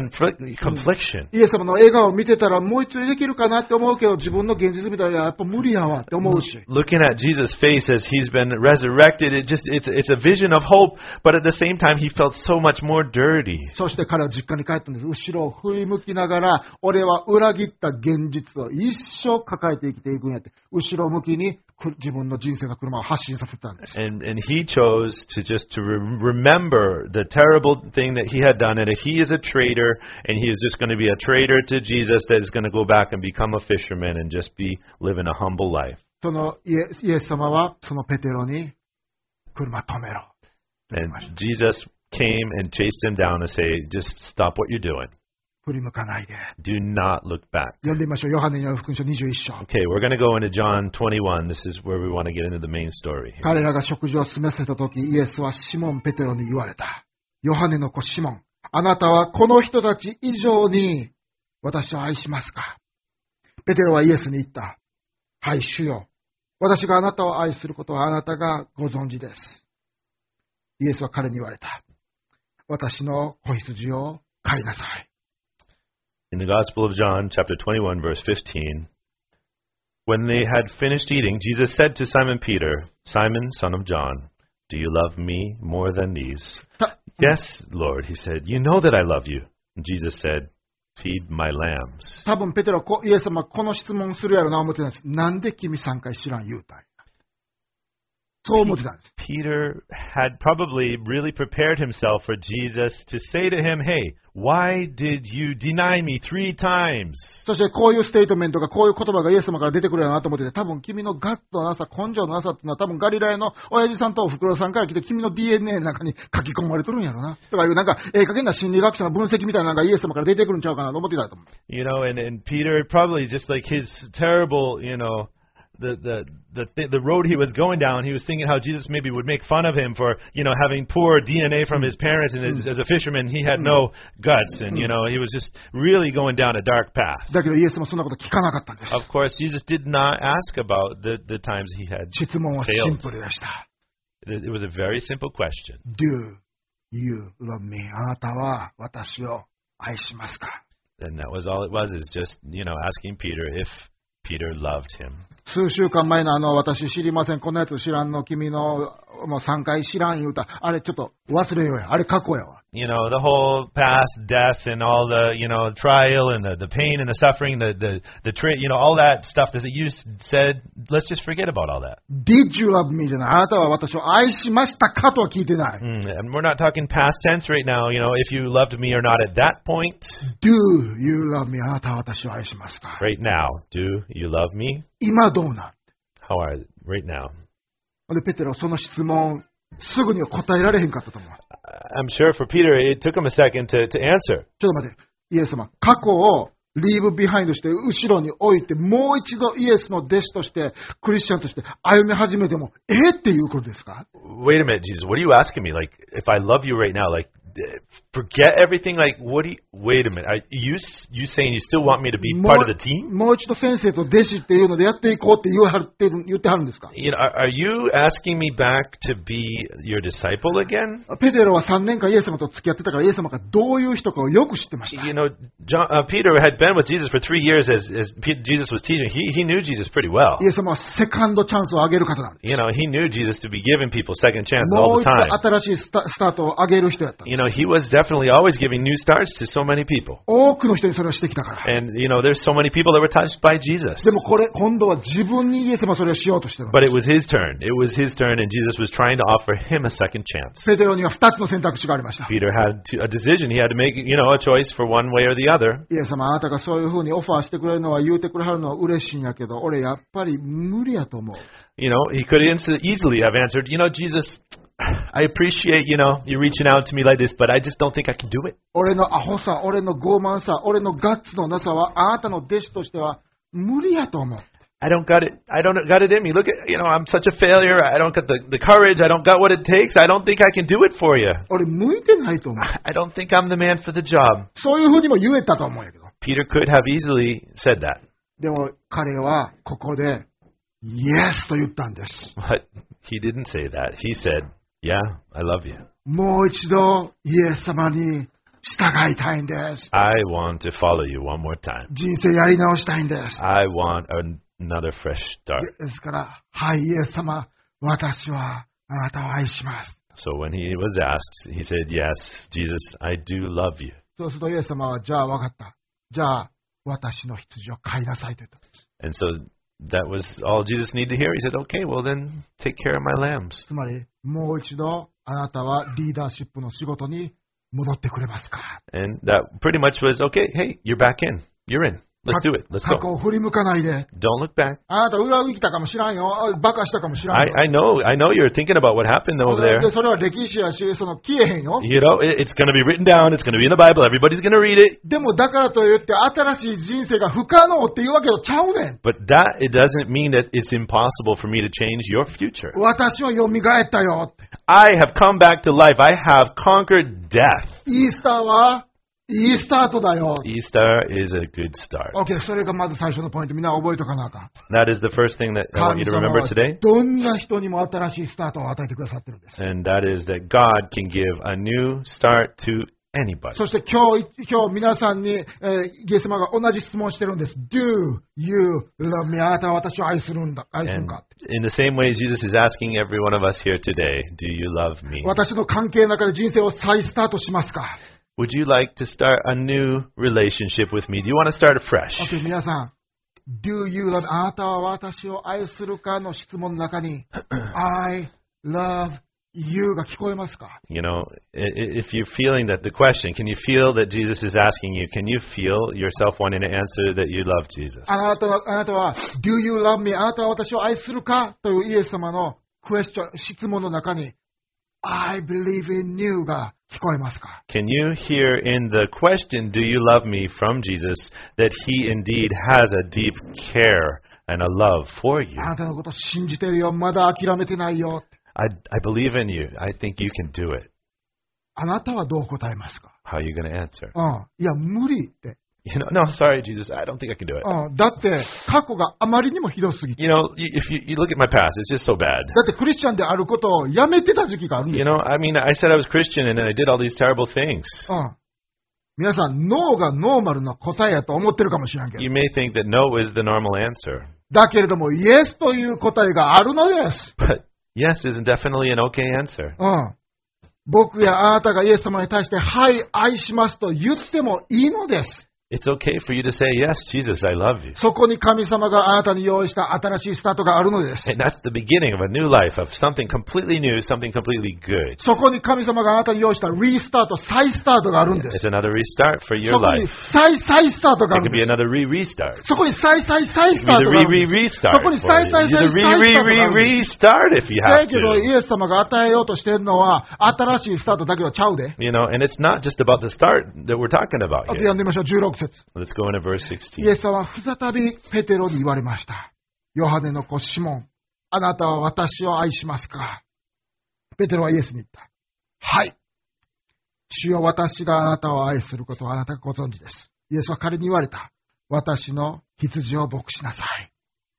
confliction. イエス様の笑顔を見てたらもう一度できるかなって思うけど、自分の現実見たらやっぱ無理やわって思うし。 Looking at Jesus' face as he's been resurrected, it's a vision of hope, but at the same time he felt so much more dirty. そして彼は実家に帰ったんです。後ろを振り向きながら、俺は裏切った現実を一生抱えて生きていくんやって、後ろ向きに自分の人生の車を発信させたんです。 And he chose to just to remember the terrible thing that he had done, and that he is a traitor, and he is just going to be a traitor to Jesus that is going to go back and become a fisherman and just living a humble life. そのイエス様はそのペテロに車止めろ。 And Jesus came and chased him down and say, just stop what you're doing. 振り向かないで。 Do not look back. 読んでみましょう。ヨハネによる福音書21章。 Okay, we're going to go into John 21. This is where we want to get into the main story. 彼らが食事を済ませたとき、イエスはシモン・ペテロに言われた。ヨハネの子シモン、あなたはこの人たち以上に私を愛しますか？ペテロはイエスに言った。はい、主よ。私があなたを愛することはあなたがご存知です。イエスは彼に言われた。私の子羊を飼いなさい。 In the Gospel of John, chapter 21, verse 15, when they had finished eating, Jesus said to Simon Peter, Simon, son of John, do you love me more than these? Yes, Lord, he said, you know that I love you. And Jesus said, feed my lambs. 多分ペテロはイエス様はこの質問するやろな思ってたんです。なんで君3回知らん言うたんや。そう思ってたんです。 Peter had probably really prepared himself for Jesus to say to him, hey, why did you deny me 3 times? そしてこういうステートメントが、こういう言葉がイエス様から出てくるよなと思ってて、多分君のガッツのなさ、根性のなさっていうのは多分ガリラヤの親父さんとおふくろさんから来て君の DNA の中に書き込まれてるんやろな。とかいうなんか、加減な心理学者の分析みたいなのがイエス様から出てくるんちゃうかなと思ってたと思う。 You know, and Peter probably just like his terrible, the road he was going down, he was thinking how Jesus maybe would make fun of him for, having poor DNA from his parents, and as a fisherman, he had no guts, and, he was just really going down a dark path. だけどイエスもそんなこと聞かなかったんです。 Of course, Jesus did not ask about the times he had 質問はシンプルでした。 It was a very simple question. Do you love me? あなたは私を愛しますか? And that was all it was, is just, asking Peter if Peter loved him. 数週間前の私知りません、このやつ知らんの、君のもう3回知らん言うた、あれちょっと忘れようや、あれ過去やわ。 The whole past, death, and all the, trial and the pain and the suffering, the all that stuff that you said, let's just forget about all that. Did you love me? じゃない。あなたは私を愛しましたかとは聞いてない。 And we're not talking past tense right now, if you loved me or not at that point. Do you love me? あなたは私を愛しますか? Right now, do you love me? 今どうなん? How are you right now? で、ペテロその質問、すぐには答えられへんかったと思う。 I'm sure for Peter, it took him a second to answer. ちょっと待って、イエス様、過去をリーブビハインドして後ろに置いて、もう一度イエスの弟子として、クリスチャンとして歩み始めても、っていうことですか? Wait a minute, Jesus, what are you asking me? Like, if I love you right now, like, forget everything? Like, wait a minute, you saying you still want me to be part of the team? もう一度先生と弟子っていうのでやっていこうって言ってはるんですか? Are you asking me back to be your disciple again? ペテロは3年間イエス様と付き合ってたから、イエス様がどういう人かをよく知ってました。 Peter had been with Jesus for 3 years as Jesus was teaching. He knew Jesus pretty well. イエス様はセカンドチャンスをあげる方なんです。 He knew Jesus to be giving people second chances all the time. もう一度新しいスタートをあげる人やった。 he was definitely always giving new starts to so many people. 多くの人にそれをしてきたから。 And, there's so many people that were touched by Jesus. でも今度は自分にイエス様はそれをしようとしてる。 But it was his turn. It was his turn, and Jesus was trying to offer him a second chance. ペテロには2つの選択肢がありました。 Peter had a decision. He had to make, a choice for one way or the other. イエス様、あなたがそういうふうにオファーしてくれるのは言うてくれはるのは嬉しいんやけど、俺やっぱり無理やと思う。 He could easily have answered, Jesus, I appreciate, you reaching out to me like this, but I just don't think I can do it. 俺のアホさ、俺の傲慢さ、俺のガッツのなさはあなたの弟子としては無理やと思う。 I don't got it in me. Look at, I'm such a failure. I don't got the courage. I don't got what it takes. I don't think I can do it for you. 俺向いてないと思う。 I don't think I'm the man for the job. そういうふうにも言えたと思うんやけど。 Peter could have easily said that. でも彼はここでイエスと言ったんです。 But he didn't say that. He said, yeah, I love you. もう一度イエス様に従いたいんです。 I want to follow you one more time. 人生やり直したいんです。 I want another fresh start. ですから、はい、イエス様、私はあなたを愛します。 So when he was asked, he said, yes, Jesus, I do love you. そうするとイエス様は、じゃあ分かった。じゃあ私の羊を飼いなさいと言ったんです。 And so that was all Jesus needed to hear. He said, okay, well then take care of my lambs. つまり、もう一度あなたはリーダーシップの仕事に戻ってくれますか。 And that pretty much was, okay, hey, you're back in. You're in. Let's do it. Let's 過去 go. を振り向かないで。 Don't look back. あなた裏切ったかもしらんよ。バカしたかもしらんよ。 I know you're thinking about what happened over there. でそれは歴史やし、その消えへんよ。 It's going to be written down. It's going to be in the Bible. Everybody's going to read it. でもだからといって新しい人生が不可能っていうわけとちゃうねん。 But it doesn't mean that it's impossible for me to change your future. 私は蘇ったよ。 I have come back to life. I have conquered death. イースターはいいスタートだよ。 Easter is a good start. OK、それがまず最初のポイント。みんな覚えとかなあかん。 That is the first thing that I want you to remember today. どんな人にも新しいスタートを与えてくださってるんです。 And that is that God can give a new start to anybody. そして今日皆さんに、イエス様が同じ質問してるんです。Do you love me? あなたは私を愛するんか And in the same way, Jesus is asking every one of us here today, do you love me? 私の関係の中で人生を再スタートしますか Would you like to start a new relationship with me? Do you want to start afresh? OK、皆さん。Do you love? あなたは私を愛するかの質問の中に、I love you が聞こえますか If you're feeling that the question, can you feel that Jesus is asking you, can you feel yourself wanting to answer that you love Jesus? あなたは Do you love me? あなたは私を愛するかというイエス様の質問の中に、I believe in you が聞こえますか Can you hear in the question, do you love me, from Jesus, that he indeed has a deep care and a love for you? あなたのことを信じてるよ。まだ諦めてないよ。 I believe in you. I think you can do it. あなたはどう答えますか How are you going to answer? いや、無理って。 No, sorry, Jesus. I don't think I can do it. だって、過去があまりにもひどすぎて。 if you look at my past, it's just so bad. だってクリスチャンであることをやめてた時期があるんです。 I said I was Christian and then I did all these terrible things. 皆さん、ノーがノーマルな答えやと思ってるかもしれんけど。 You may think that no is the normal answer. だけれども、イエスという答えがあるのです。 But yes is definitely an okay answer. 僕やあなたがイエス様に対して、はい、愛しますと言ってもいいのです。 It's okay for you to say, yes, Jesus, I love you. そこに神様があなたに用意した新しいスタートがあるのです。 And that's the beginning of a new life, of something completely new, something completely good. そこに神様があなたに用意したリスタート、再スタートがあるんです。 It's another restart for your そこに life. 再スタートがあ It るん could be です。 another restart. そこに再スター You トがあるんです。 restart. そこに再スタートがあるんです。 Restart if you せ have やけど、 to. イエス様が与えようとしているのは、新しいスタートだけはちゃうで。 And it's not just about the start that we're talking about 読 here. んでみましょう、16節。 Let's go into verse 16. イエス様は再びペテロに言われました。ヨハネの子シモン、あなたは私を愛しますか？ペテロはイエスに言った。はい。主よ、私があなたを愛することをあなたがご存知です。イエスは彼に言われた。私の羊を牧しなさい。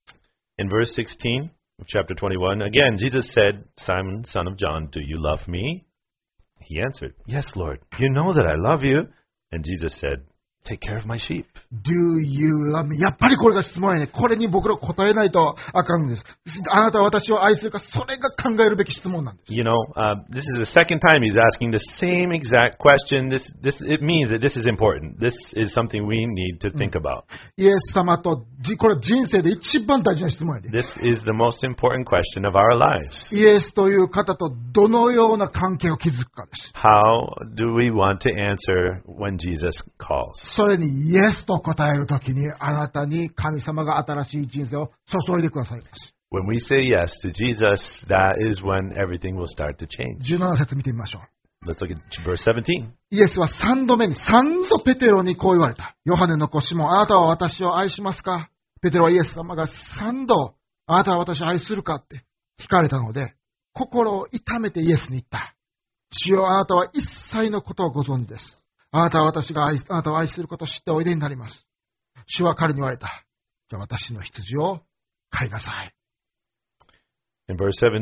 In verse 16 of chapter 21, again, Jesus said, Simon, son of John, do you love me? He answered, Yes, Lord. You know that I love you. And Jesus said, take care of my sheep. Do you love me? やっぱりこれが質問やね。これに僕ら答えないとあかんんです。あなたは私を愛するか、それが考えるべき質問なんです。 You know, this is the second time he's asking the same exact question. It means that this is important. This is something we need to think about. イエス様と、これは人生で一番大事な質問やで。 This is the most important question of our lives. イエスという方とどのような関係を築くかです。 How do we want to answer when Jesus calls? それにイエスと答えるときに、あなたに神様が新しい人生を注いでくださいます。 When we say yes to Jesus, that is when everything will start to change. 17節見てみましょう。 Let's look at verse 17. イエスは3度目に3度ペテロにこう言われた。ヨハネの子シモン、あなたは私を愛しますか？ペテロはイエス様が3度、あなたは私を愛するかって聞かれたので、心を痛めてイエスに言った。主よ、あなたは一切のことをご存知です。あなたはあなたを愛することを知っておいでになります。主は彼に言われた。じゃあ私の羊を飼いなさい。 In verse 17,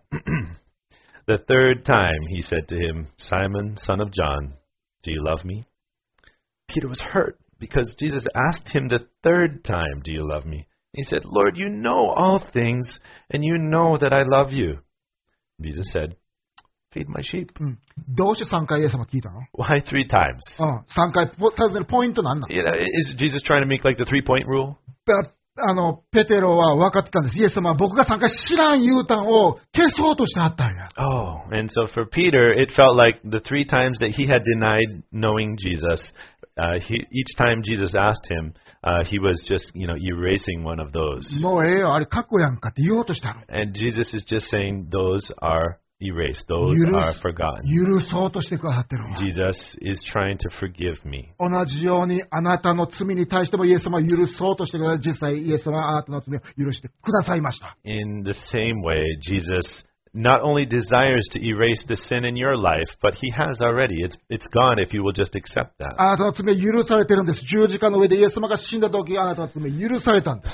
the third time he said to him, Simon, son of John, do you love me? Peter was hurt because Jesus asked him the third time, do you love me? He said, Lord, you know all things, and you know that I love you. Jesus said, feed my sheep. どうして3回イエス様聞いたの？ Why 3 times? 3回尋ねるポイントなんなん？ Is Jesus trying to make like the 3-point rule? ペテロは分かってたんです。イエス様は僕が3回知らん言うたんを消そうとしてはったんや。 Oh, and so for Peter, it felt like the 3 times that he had denied knowing Jesus, each time Jesus asked him, he was just, erasing one of those. もうええよ、あれ過去やんかって言おうとしたの。 And Jesus is just saying those are erased. Those are forgotten. 許そうとしてくださってる。 Jesus is trying to forgive me. 同じようにあなたの罪に対してもイエス様は許そうとしてください。実際イエス様はあなたの罪を許してくださいました。 In the same way, Jesus not only desires to erase the sin in your life, but he has already. It's gone if you will just accept that. あなたの罪許されてるんです。十字架の上でイエス様が死んだ時、あなたの罪許されたんです。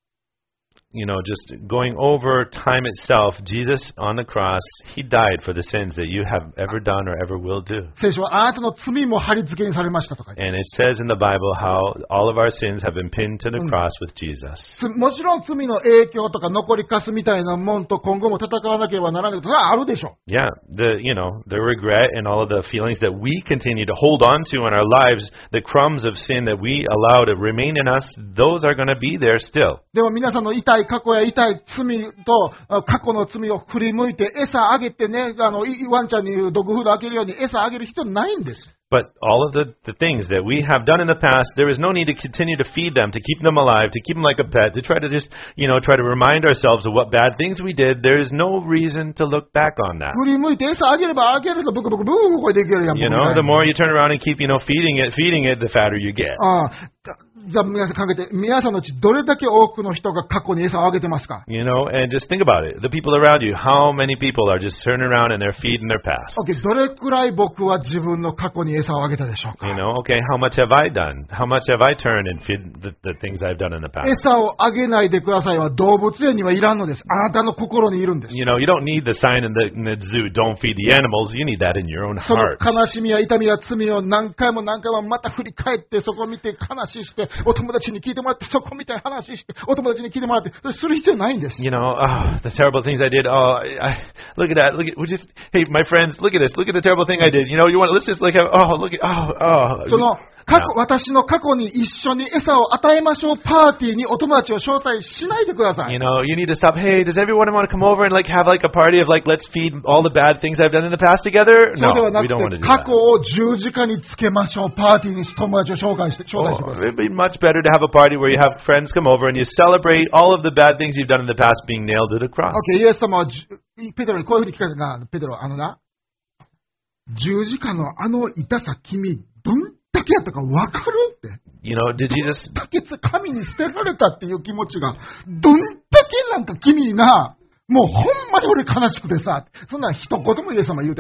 Just going over time itself, Jesus on the cross, he died for the sins that you have ever done or ever will do. 聖書はあなたの罪も貼り付けにされましたとか。 And it says in the Bible how all of our sins have been pinned to the cross with Jesus. もちろん罪の影響とか残りかすみたいなもんと今後も戦わなければならないことがあるでしょう。 Yeah, the regret and all of the feelings that we continue to hold on to in our lives, the crumbs of sin that we allow to remain in us, those are going to be there still. でも皆さんの痛い過去や痛い罪と過去の罪を振り向いて餌あげてね、ワンちゃんにドッグフードあげるように餌あげる必要ないんです。 But all of the things that we have done in the past, there is no need to continue to feed them, to keep them alive, to keep them like a pet, to try to just, try to remind ourselves of what bad things we did. There is no reason to look back on that. 振り向いて餌あげればあげるとブクブクブクブクできるやん。 The more you turn around and keep, feeding it, the fatter you get. じゃあ皆さん考えて、皆さんのうちどれだけ多くの人が過去に餌をあげてますか？ And just think about it. The people around you, how many people are just turning around and they're feeding their past? Okay, どれくらい僕は自分の過去に餌をあげたでしょうか？ Okay, how much have I done? How much have I turned and fed the things I've done in the past? 餌をあげないでくださいは動物園にはいらんのです。あなたの心にいるんです。 You don't need the sign in the zoo, don't feed the animals. You need that in your own その heart. 悲しみや痛みや罪を何回も何回もまた振り返ってそこを見て悲しいして、お友達に聞いてもらって、そこみたいな話して、お友達に聞いてもらって、それする必要ないんです。 The terrible things I did. Look at that. Hey, my friends, look at this. Look at the terrible thing I did. Let's just look at, look at, その私の過去に一緒に餌を与えましょうパーティーにお友達を招待しないでください。 You need to stop. Hey, does everyone want to come over and have a party of let's feed all the bad things I've done in the past together? No, そうではな we く don't want to て do 過 that. 去を十字架につけましょうパーティーに友達を招待してください。 It'd be much better to have a party where you have friends come over and you celebrate all of the bad things you've done in the past being nailed to the cross. Okay, イエス様はペテロにこういうふうに聞かれた。ペテロ、十字架の痛さ君どんだけやったか分かるって。 Did Jesus? 神に捨てられたっていう気持ちがどんだけなんか君にな、もうほんまに俺悲しくてさ、そんな一言もイエス様言うてはれん。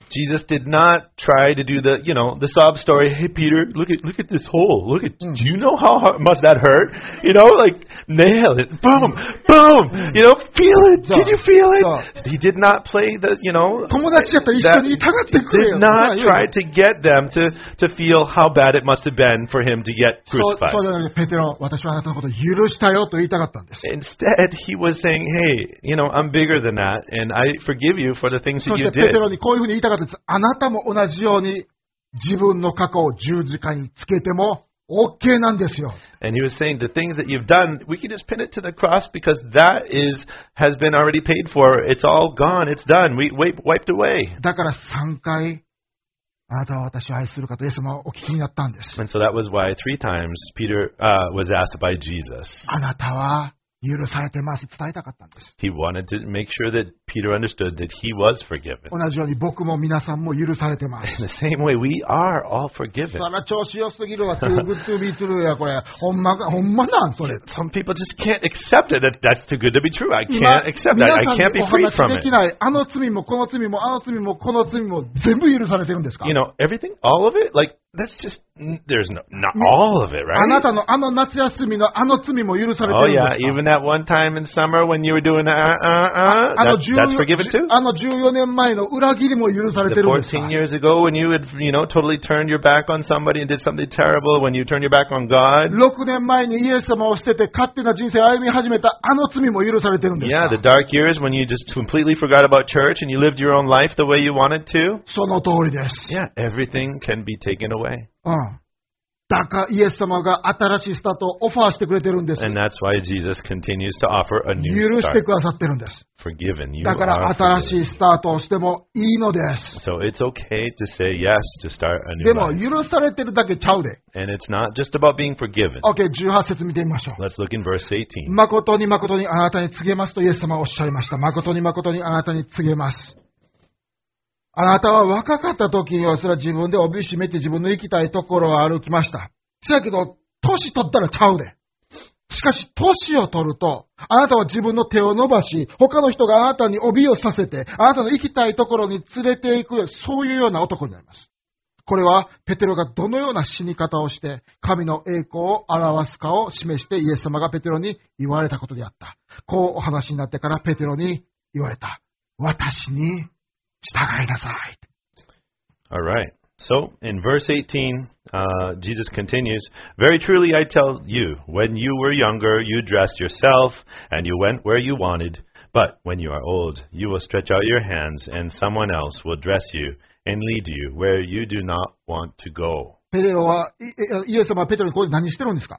Jesus did not try to do the, the sob story. Hey, Peter, look at this hole. Do you know how much that hurt? Like nail it. Boom, boom. Feel it. Did you feel it? He did not play the, did not try to get them to feel how bad it must have been for him to get crucified. Instead, he was saying, hey, I'm bigger than that, and I forgive you for the things that you did. あなたも同じように自分の過去を十字架につけても OK なんですよ。 And he was saying the things that you've done, we can just pin it to the cross because that has been already paid for. It's all gone. It's done. We wiped away. だから3回あなたは私を愛するかとイエス様はお聞きになったんです。 And so that was why 3 times Peter was asked by Jesus. あなたは許されてます伝えたかったんです。 He wanted to make sure that Peter understood that he was forgiven. 同じように僕も皆さんも許されてます。 In the same way, we are all forgiven. そら調子良すぎるわ。too good to be true やこれ。ほんまなんそれ。 Some people just can't accept it. That's too good to be true. I can't accept that. I can't be free from it. あの罪もこの罪もあの罪もこの罪も全部許されてるんですか？ Everything, all of it, like that's just there's not all of it, right? あなたのあの夏休みのあの罪も許されてるんですか？ Oh yeah, even that one time in summer when you were doing that's forgiven too. あの14年前の裏切りも許されてるんですか？ 14 years ago when you had, totally turned your back on somebody and did something terrible, when you turned your back on God. 6年前にイエス様を捨てて勝手な人生を歩み始めたあの罪も許されてるんですか？ Yeah, the dark years when you just completely forgot about church and you lived your own life the way you wanted to. その通りです。 Yeah, everything can be taken away. だからイエス様が新しいスタートをオファーしてくれてるんです。 And that's why Jesus continues to offer a new 許して start. くださってるんです。 Forgiven. You だから are 新し forgiven. いスタートをしてもいいのです。 So it's okay to say yes to start a new でも life. 許されてるだけちゃうで。 And it's not just about being forgiven. OK、18節見てみましょう。 Let's look in verse 18. 誠に誠にあなたに告げますとイエス様はおっしゃいました。誠に誠にあなたに告げます。あなたは若かった時にはそれは自分で帯締めて自分の行きたいところを歩きました。せやけど、年取ったらちゃうで。しかし、年を取ると、あなたは自分の手を伸ばし、他の人があなたに帯をさせて、あなたの行きたいところに連れて行く、そういうような男になります。これは、ペテロがどのような死に方をして、神の栄光を表すかを示して、イエス様がペテロに言われたことであった。こうお話になってからペテロに言われた。私に従いなさい。 All right. So, in verse 18, Jesus continues, Very truly I tell you, when you were younger, you dressed yourself, and you went where you wanted. But when you are old, you will stretch out your hands, and someone else will dress you and lead you where you do not want to go. ペテロは、イエス様はペテロにここで何してるんですか？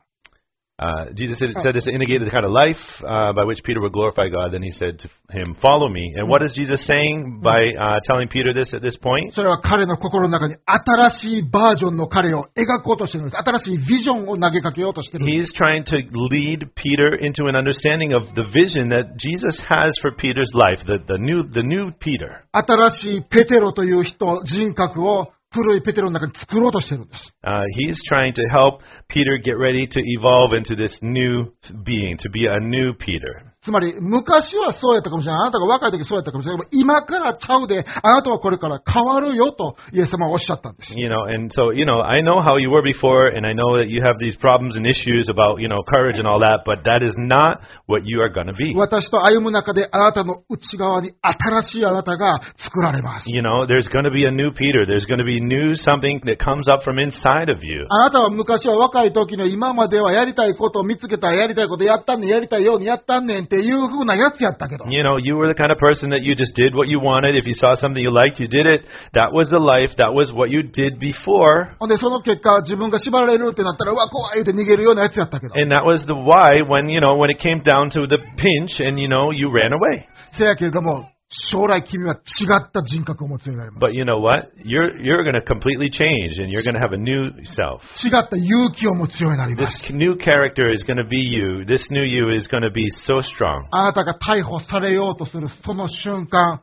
Jesus said this to indicate the kind of life by which Peter would glorify God. Then he said to him, Follow me. And what is Jesus saying by telling Peter this at this point? それは彼の心の中に新しいバージョンの彼を描こうとしているんです。新しいビジョンを投げかけようとしているんです。 He's trying to lead Peter into an understanding of the vision that Jesus has for Peter's life, the new Peter. 新しいペテロという人格を古いペテロの中に作ろうとしているんです。 He's trying to help Peter get ready to evolve into this new being, to be a new Peter. つまり、昔はそうやったかもしれない。あなたが若い時そうやったかもしれないけど、今からちゃうで、あなたはこれから変わるよと、イエス様はおっしゃったんです。 And so, I know how you were before, and I know that you have these problems and issues about, courage and all that, but that is not what you are going to be. 私と歩む中で、あなたの内側に新しいあなたが作られます。 There's going to be a new Peter. There's going to be new something that comes up from inside of you. あなたは昔は若い時の今まではやりたいことを見つけたらやりたいことやったんねん、やりたいようにやったんねんっていう風なやつやったけど。 You were the kind of person that you just did what you wanted. If you saw something you liked, you did it. That was the life. That was what you did before. ほんで、その結果、自分が縛られるってなったら、うわ、怖いって逃げるようなやつやったけど。 And that was the why when it came down to the pinch and, you ran away. せやけれども、将来君は違った人格を持つようになります。 But you know what? You're going to completely change and you're going to have a new self. 違った勇気を持つようになります。 This new character is going to be you. This new you is going to be so strong. あなたが逮捕されようとするその瞬間、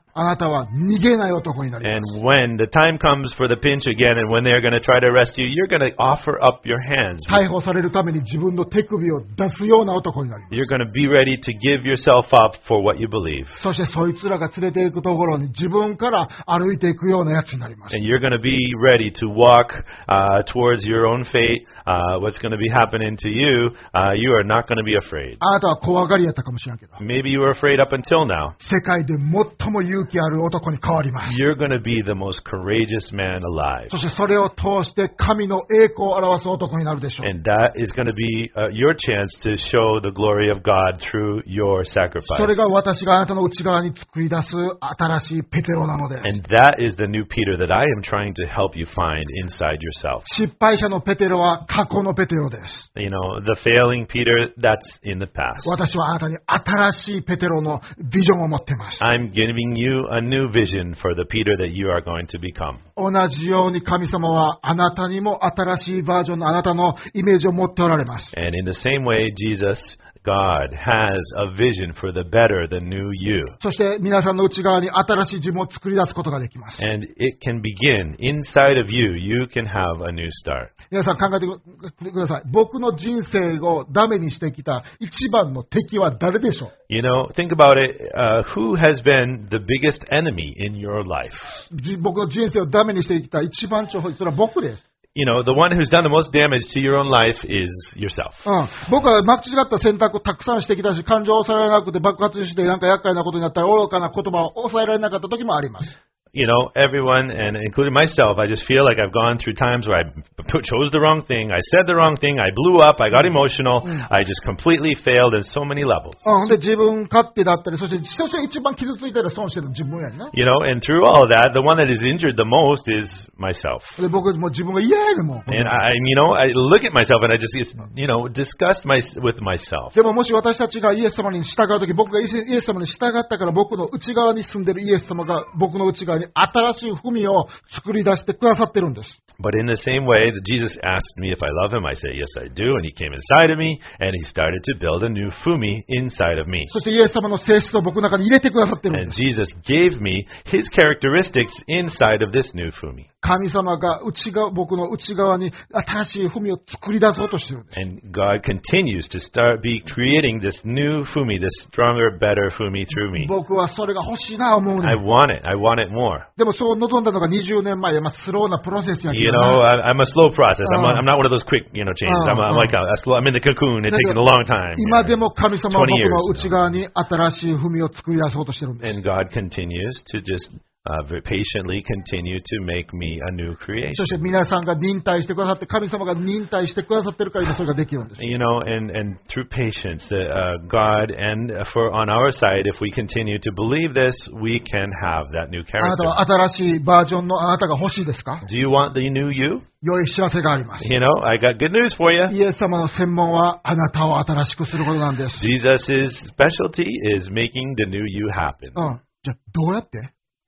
あなたは逃げない男になりま And す。 when the time comes for the pinch again and when they're going to try to arrest you, you're going to offer up your hands. 逮捕されるために自分の手首を出すような男になります。 You're going to be ready to give yourself up for what you believe. そしてそいつらが連れて行くところに自分から歩いていくようなやつになります。 And you're going to be ready to walk towards your own fate. What's going to be happening to you, you are not going to be afraid. あなたは怖がりやったかもしれんけど、 Maybe you were afraid up until now. 世界で最も勇気ある男に変わります。 You're going to be the most courageous man alive. そしてそれを通して神の栄光を表す男になるでしょう。 And that is going to be your chance to show the glory of God through your そ sacrifice. れが私があなたの内側に作り出す新しいペテロなのです。 And that is the new Peter that I am trying to help you find inside yourself. 失敗者のペテロは過去のペテロです。 You know, the failing Peter, that's in the past. 私はあなたに新しいペテロのビジョンを持っています。 I'm giving you a new vision for the Peter that you are going to become. 同じように神様はあなたにも新しいバージョンのあなたのイメージを持っておられます。 And in the same way, Jesus, God, has a vision for the better, the new you. そして皆さんの内側に新しい自分を作り出すことができます。 And it can begin inside of you. You can have a new start. 皆さん考えてください。僕の人生をダメにしてきた一番の敵は誰でしょう？ You know, think about it. Who has been the biggest enemy in your life? 僕の人生をダメにしてきた一番重い、それは僕です。 You know, the one who's done the most damage to your own life is yourself. 僕は間違った選択をたくさんしてきたし、感情を抑えられなくて爆発してなんか厄介なことになったら愚かな言葉を抑えられなかった時もあります。 You know, everyone, and including myself, I just feel like I've gone through times where I chose the wrong thing, I said the wrong thing, I blew up, I got emotional, I just completely failed in so many levels. で、自分勝手だったり、そして一番傷ついたら損してるの自分やんな。 You know, and through all of that, the one that is injured the most is myself. で、僕も自分が嫌やねんもん。 And you know, I look at myself and I just, you know, disgust with myself. でももし私たちがイエス様に従うとき、僕がイエス様に従ったから僕の内側に住んでるイエス様が僕の内側に新しい文を作り出してくださってるんです。 But in the same way that Jesus asked me if I love him, I said, yes, I do. And he came inside of me and he started to build a new Fumi inside of me. そしてイエス様の性質を僕の中に入れてくださってるん And です。 Jesus gave me his characteristics inside of this new Fumi. 神様が僕の内側に新しい文を作り出そうとしてるんです。 And God continues to be creating this new Fumi, this stronger, better Fumi through me. 僕はそれが欲しいな思うね I ん。 want it. I want it more. でもそう望んだのが20年前、スローなプロセスやけ You ど know, な。 I'm a slow process. I'm not one of those quick, you know, changes. I'm like I'm in the cocoon. It takes a long time. 今でも神様は僕 20 の内側に新しい文を作り出そうとしてるんです。 And God continues to just very patiently continue to make me a new creation. そして皆さんが忍耐してくださって、神様が忍耐してくださってるから今それができるんです。 You know, and through patience, God and for on our side, if we continue to believe this, we can have that new あなた character. は新しいバージョンのあなたが欲しいですか？ Do you want the new you? 良い知らせがあります。 You know, I got good news for you. イエス様の専門はあなたを新しくすることなんです。 Jesus' specialty is making the new you happen. じゃあどうやって？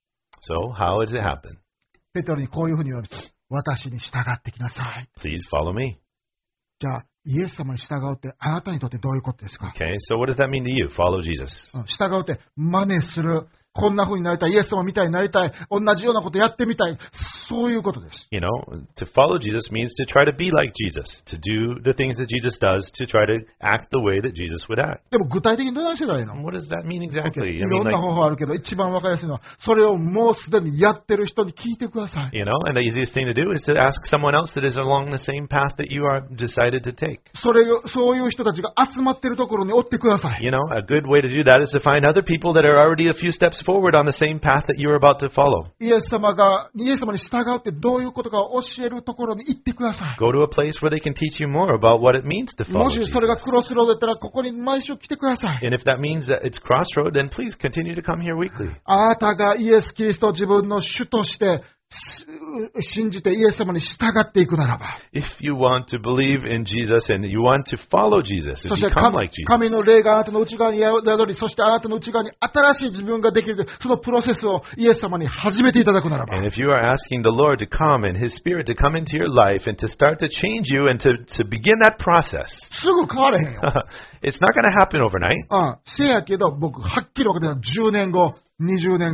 So how does it happen? ペテロにこういうふうに言われて、私に従ってきなさい。 Please follow me. じゃあイエス様に従うってあなたにとってどういうことですか？ Okay, so what does that mean to you? Follow Jesus. 従うって真似する。こんな風になりたい。イエス様みたいになりたい。同じようなことやってみたい。そういうことです。 You know, to follow Jesus means to try to be like Jesus, to do the things that Jesus does, to try to act the way that Jesus would act. でも具体的にどうしてたらいいの？ What does that mean exactly? い I ろ mean, んな like, 方法あるけど、一番わかりやすいのは、それをもうすでにやってる人に聞いてください。 you know, and the easiest thing to do is to ask someone else that is along the same path that you are decided to take. そういう人たちが集まってるところに追ってください。 You know, a good way to do that is to find other people that are already a few steps forward on the same path that you're about to follow. イエス様に従うってどういうことかを教えるところに行ってください。 Go to a place where they can teach you more about what it means to も follow し Jesus. それがクロスロードだったら、ここに毎週来てください。 And if that means that it's crossroad, then please continue to come here weekly. あなたがイエス・キリストを自分の主として信じてイエス様に従っていくならば、 If you want to believe in Jesus and you want to follow Jesus そ and して become like Jesus, 神の霊があなたの内側に宿り、そしてあなたの内側に新しい自分ができる、そのプロセスをイエス様に始めていただくならば、 and if you are asking the Lord to come and His Spirit to come into your life and to start to change you and to begin that process, すぐ変われへんよ。 it's not going to happen overnight. せやけど、僕、はっきり分かってるのは10年後、20年後、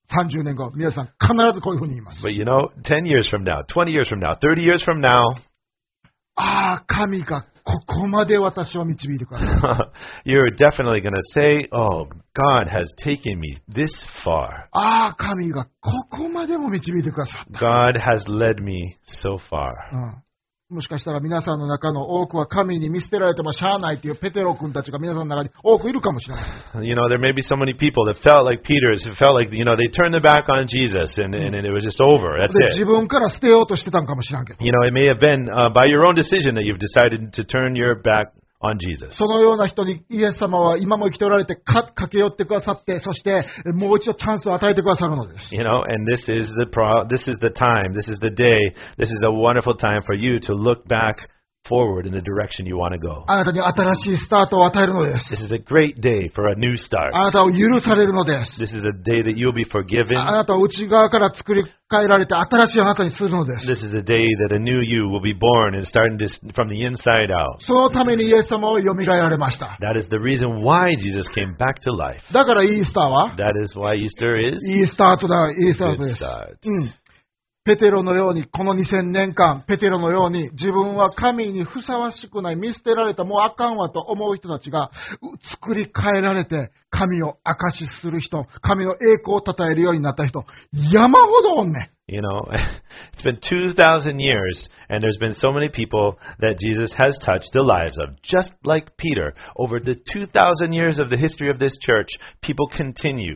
30年後、皆さん必ずこういうふうに言います。 But you know, 10 years from now, 20 years from now, 30 years from now, ああ、神がここまで私を導いてください。 you're definitely going to say, oh, God has taken me this far. ああ、神がここまでも導いてくださった。 God has led me so far. もしかしたら皆さんの中の多くは神に見捨てられてもしゃあないというペテロ君たちが皆さんの中に多くいるかもしれない。 You know, there may be so many people that felt like Peter's, who felt like, you know, they turned their back on Jesus and it was just over. That's で、 it. 自分から捨てようとしてたんかもしれんけど。 You know, it may have been by your own decision that you've decided to turn your back on Jesus. そのような人にイエス様は今も生きておられて駆け寄ってくださって、そしてもう一度チャンスを与えてくださるのです。 You know, and this is the time, this is the day, this is a wonderful time for you to look back forward in the direction you want to go. あなたに新しいスタートを与えるのです。 This is a great day for a new start. あなたを許されるのです。 This is a day that you'll be forgiven. あなたを内側から作り変えられて新しいあなたにするのです。 This is a day that a new you will be born and starting to, from the inside out. そのためにイエス様を蘇られました。 That is the reason why Jesus came back to life. だからイースターは That is why Easter is いいスタートだ、いいスタート good です。 start. ペテロのように、この2000年間、ペテロのように、自分は神にふさわしくない、見捨てられた、もうあかんわと思う人たちが、作り変えられて、神を証しする人、神の栄光を称えるようになった人、山ほどおんねん。 You know, it's been 2,000 years, and there's been so many people that Jesus has touched the lives of. Just like Peter, over the 2,000 years of the history of this church, people continue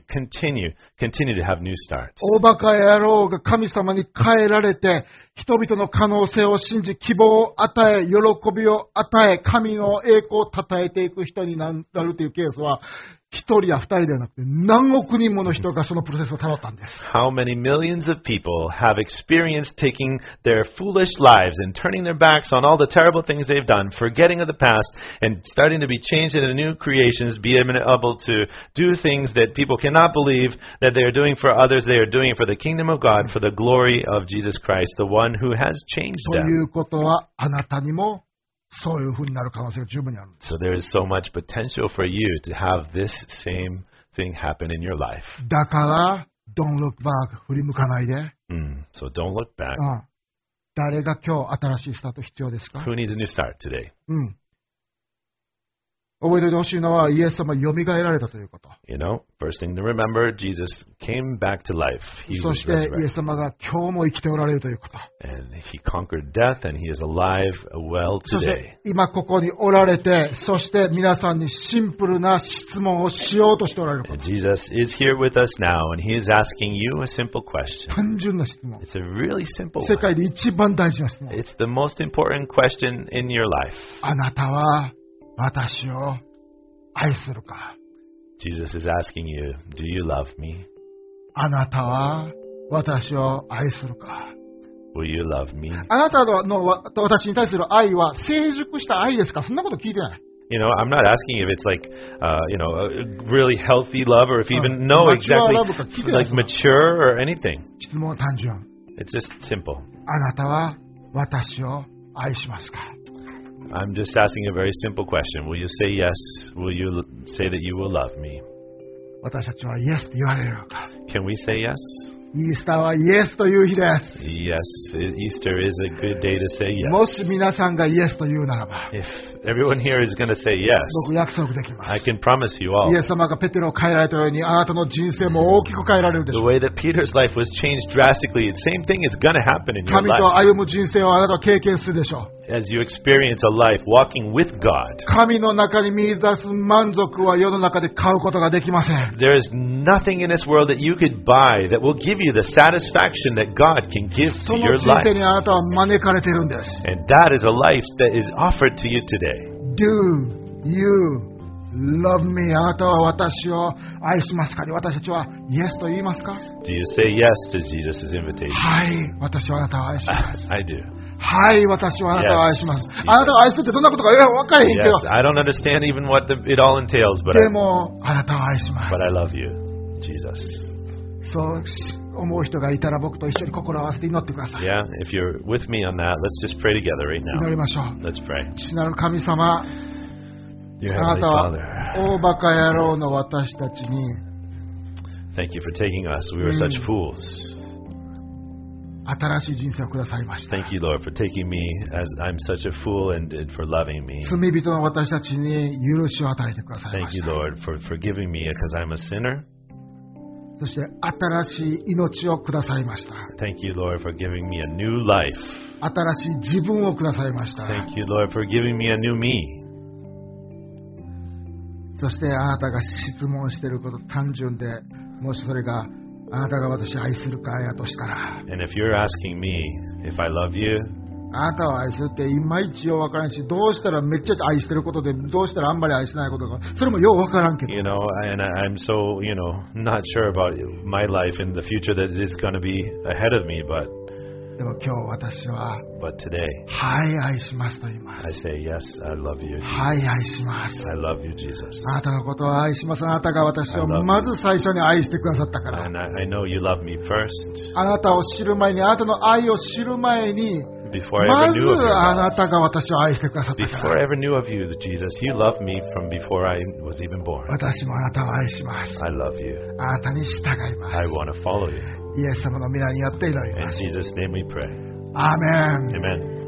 to have new starts. 大バカ野郎が神様に変えられて、人々の可能性を信じ、希望を与え、喜びを与え、神の栄光を称えていく人になるというケースは、一人や二人ではなくて何億人もの人がそのプロセスをたどったんです。 How many millions of people have experienced taking their foolish lives and turning their backs on all the terrible things they've done, forgetting of the past, and starting to be changed into new creations, be able to do things that people cannot believe that they are doing for others. They are doing it for the kingdom of God, for the glory of Jesus Christ, the one who has changed とい them. うことは、あなたにもそういうふうになる可能性が十分にあるんです。 So there is so much potential for you to have this same thing happen in your life. だから、Don't look back、振り向かないで。 So don't look back. 誰が今日新しいスタート必要ですか？ Who needs a new start today? 覚えておいてほしいのは、イエス様が蘇られたということ。 You know, first thing to remember, Jesus came back to life. He そ was して、イエ resurrected. ス様が今日も生きておられるということ。 And he conquered death, and he is alive well そし today. て、今ここにおられて、そして皆さんにシンプルな質問をしようとしておられるこ And と。 Jesus is here with us now, and he is asking you a simple question. 単純な質問。 It's a really simple 世 one. 界で一番大事な質問。 It's the most important question in your life. あなたは私を愛するか？ Jesus is asking you, do you love me? あなたは私を愛するか？ Will you love me? あなたの私に対する愛は成熟した愛ですか？そんなこと聞いてない。 You know, I'm not asking if it's like, you know, a really healthy love or if even know Mature love exactly like mature or anything. 質問は単純。 It's just simple. あなたは私を愛しますか？ I'm just asking a very simple question. Will you say yes? Will you say that you will love me? 私たちはイエスと言われるのか？ Can we say yes? イースターはイエスという日です。 Yes, Easter is a good day to say も yes. し皆さんがイエスと言うならば、 If everyone here is going to say yes, 僕約束できま I す。 can promise you all. イエス様がペテロを変えられたように、あなたの人生も大きく変えられるでし The ょう。 way that Peter's life was changed drastically, the same thing is going to happen in your 神と life 歩む人生をあなたは経験するでしょう。 as you experience a life walking with God. 神の中に見出す満足は世の中で買うことができません。 There is nothing in this world that you could buy that will give you the satisfaction that God can give そ to の your 人生 life. にあなたは招かれているんです。 And that is a life that is offered to you today. Do you love me? あなたは私を愛しますか？私たちはイエスと言いますか？ Do you say yes to Jesus' invitation? はい、私はあなたを愛します。 I do. はい、私はあなたを愛します。 Yes, あなたを愛するってどんなことか分かれへんけど、 Yes, I don't understand even what it all entails, but でもあなたを愛しま I す。 love you, Jesus. そう思う人がいたら僕と一緒に心を合わせて祈ってください。 Yeah, if you're with me on that, let's just pray together right 祈 now. りましょう。 Let's pray. 父なる神様、 Dear あな Heavenly たは Father, 大バカ野郎の私たちに Thank you for taking us. We were such fools. 新しい人生をくださいました。 Thank you, Lord, for taking me as I'm such a fool and for loving me. 罪人の私たちに許しを与えてくださいま Thank し you, た。 Lord, for forgiving me because I'm a sinner. そして新しい命をくださいました。 Thank you, Lord, for giving me a new life. 新しい自分をくださいました。 Thank you, Lord, for giving me a new me. そしてあなたが質問していること単純で、もしそれがあなたが私を愛するかやとしたら、 And if you're asking me if I love you, あなたを愛するっていまいちようわからんし、どうしたらめっちゃ愛してることで、どうしたらあんまり愛してないことが、それもようわからんけど。 you know, and I'm so, not sure about my life in the future that is going to be ahead of me, but でも今日私は、 today はい愛しますと言いま I す。 say, yes, I love you. はい愛します。 I love you, Jesus. あなたのことを愛します。あなたが私をまず最初に愛してくださったから。 And I know you love me first あなたを知る前に、あなたの愛を知る前に、 before I ま ever ず knew of your あ love. なたが私を愛してくださったか Before ら。 I ever knew of you, Jesus, you loved me from before I was even born. 私もあなたを愛します。 I love you. あなたに従いま I す。 want to follow you. イエス様の皆によって祈り In ます。 Jesus' name we pray. アーメン。 Amen.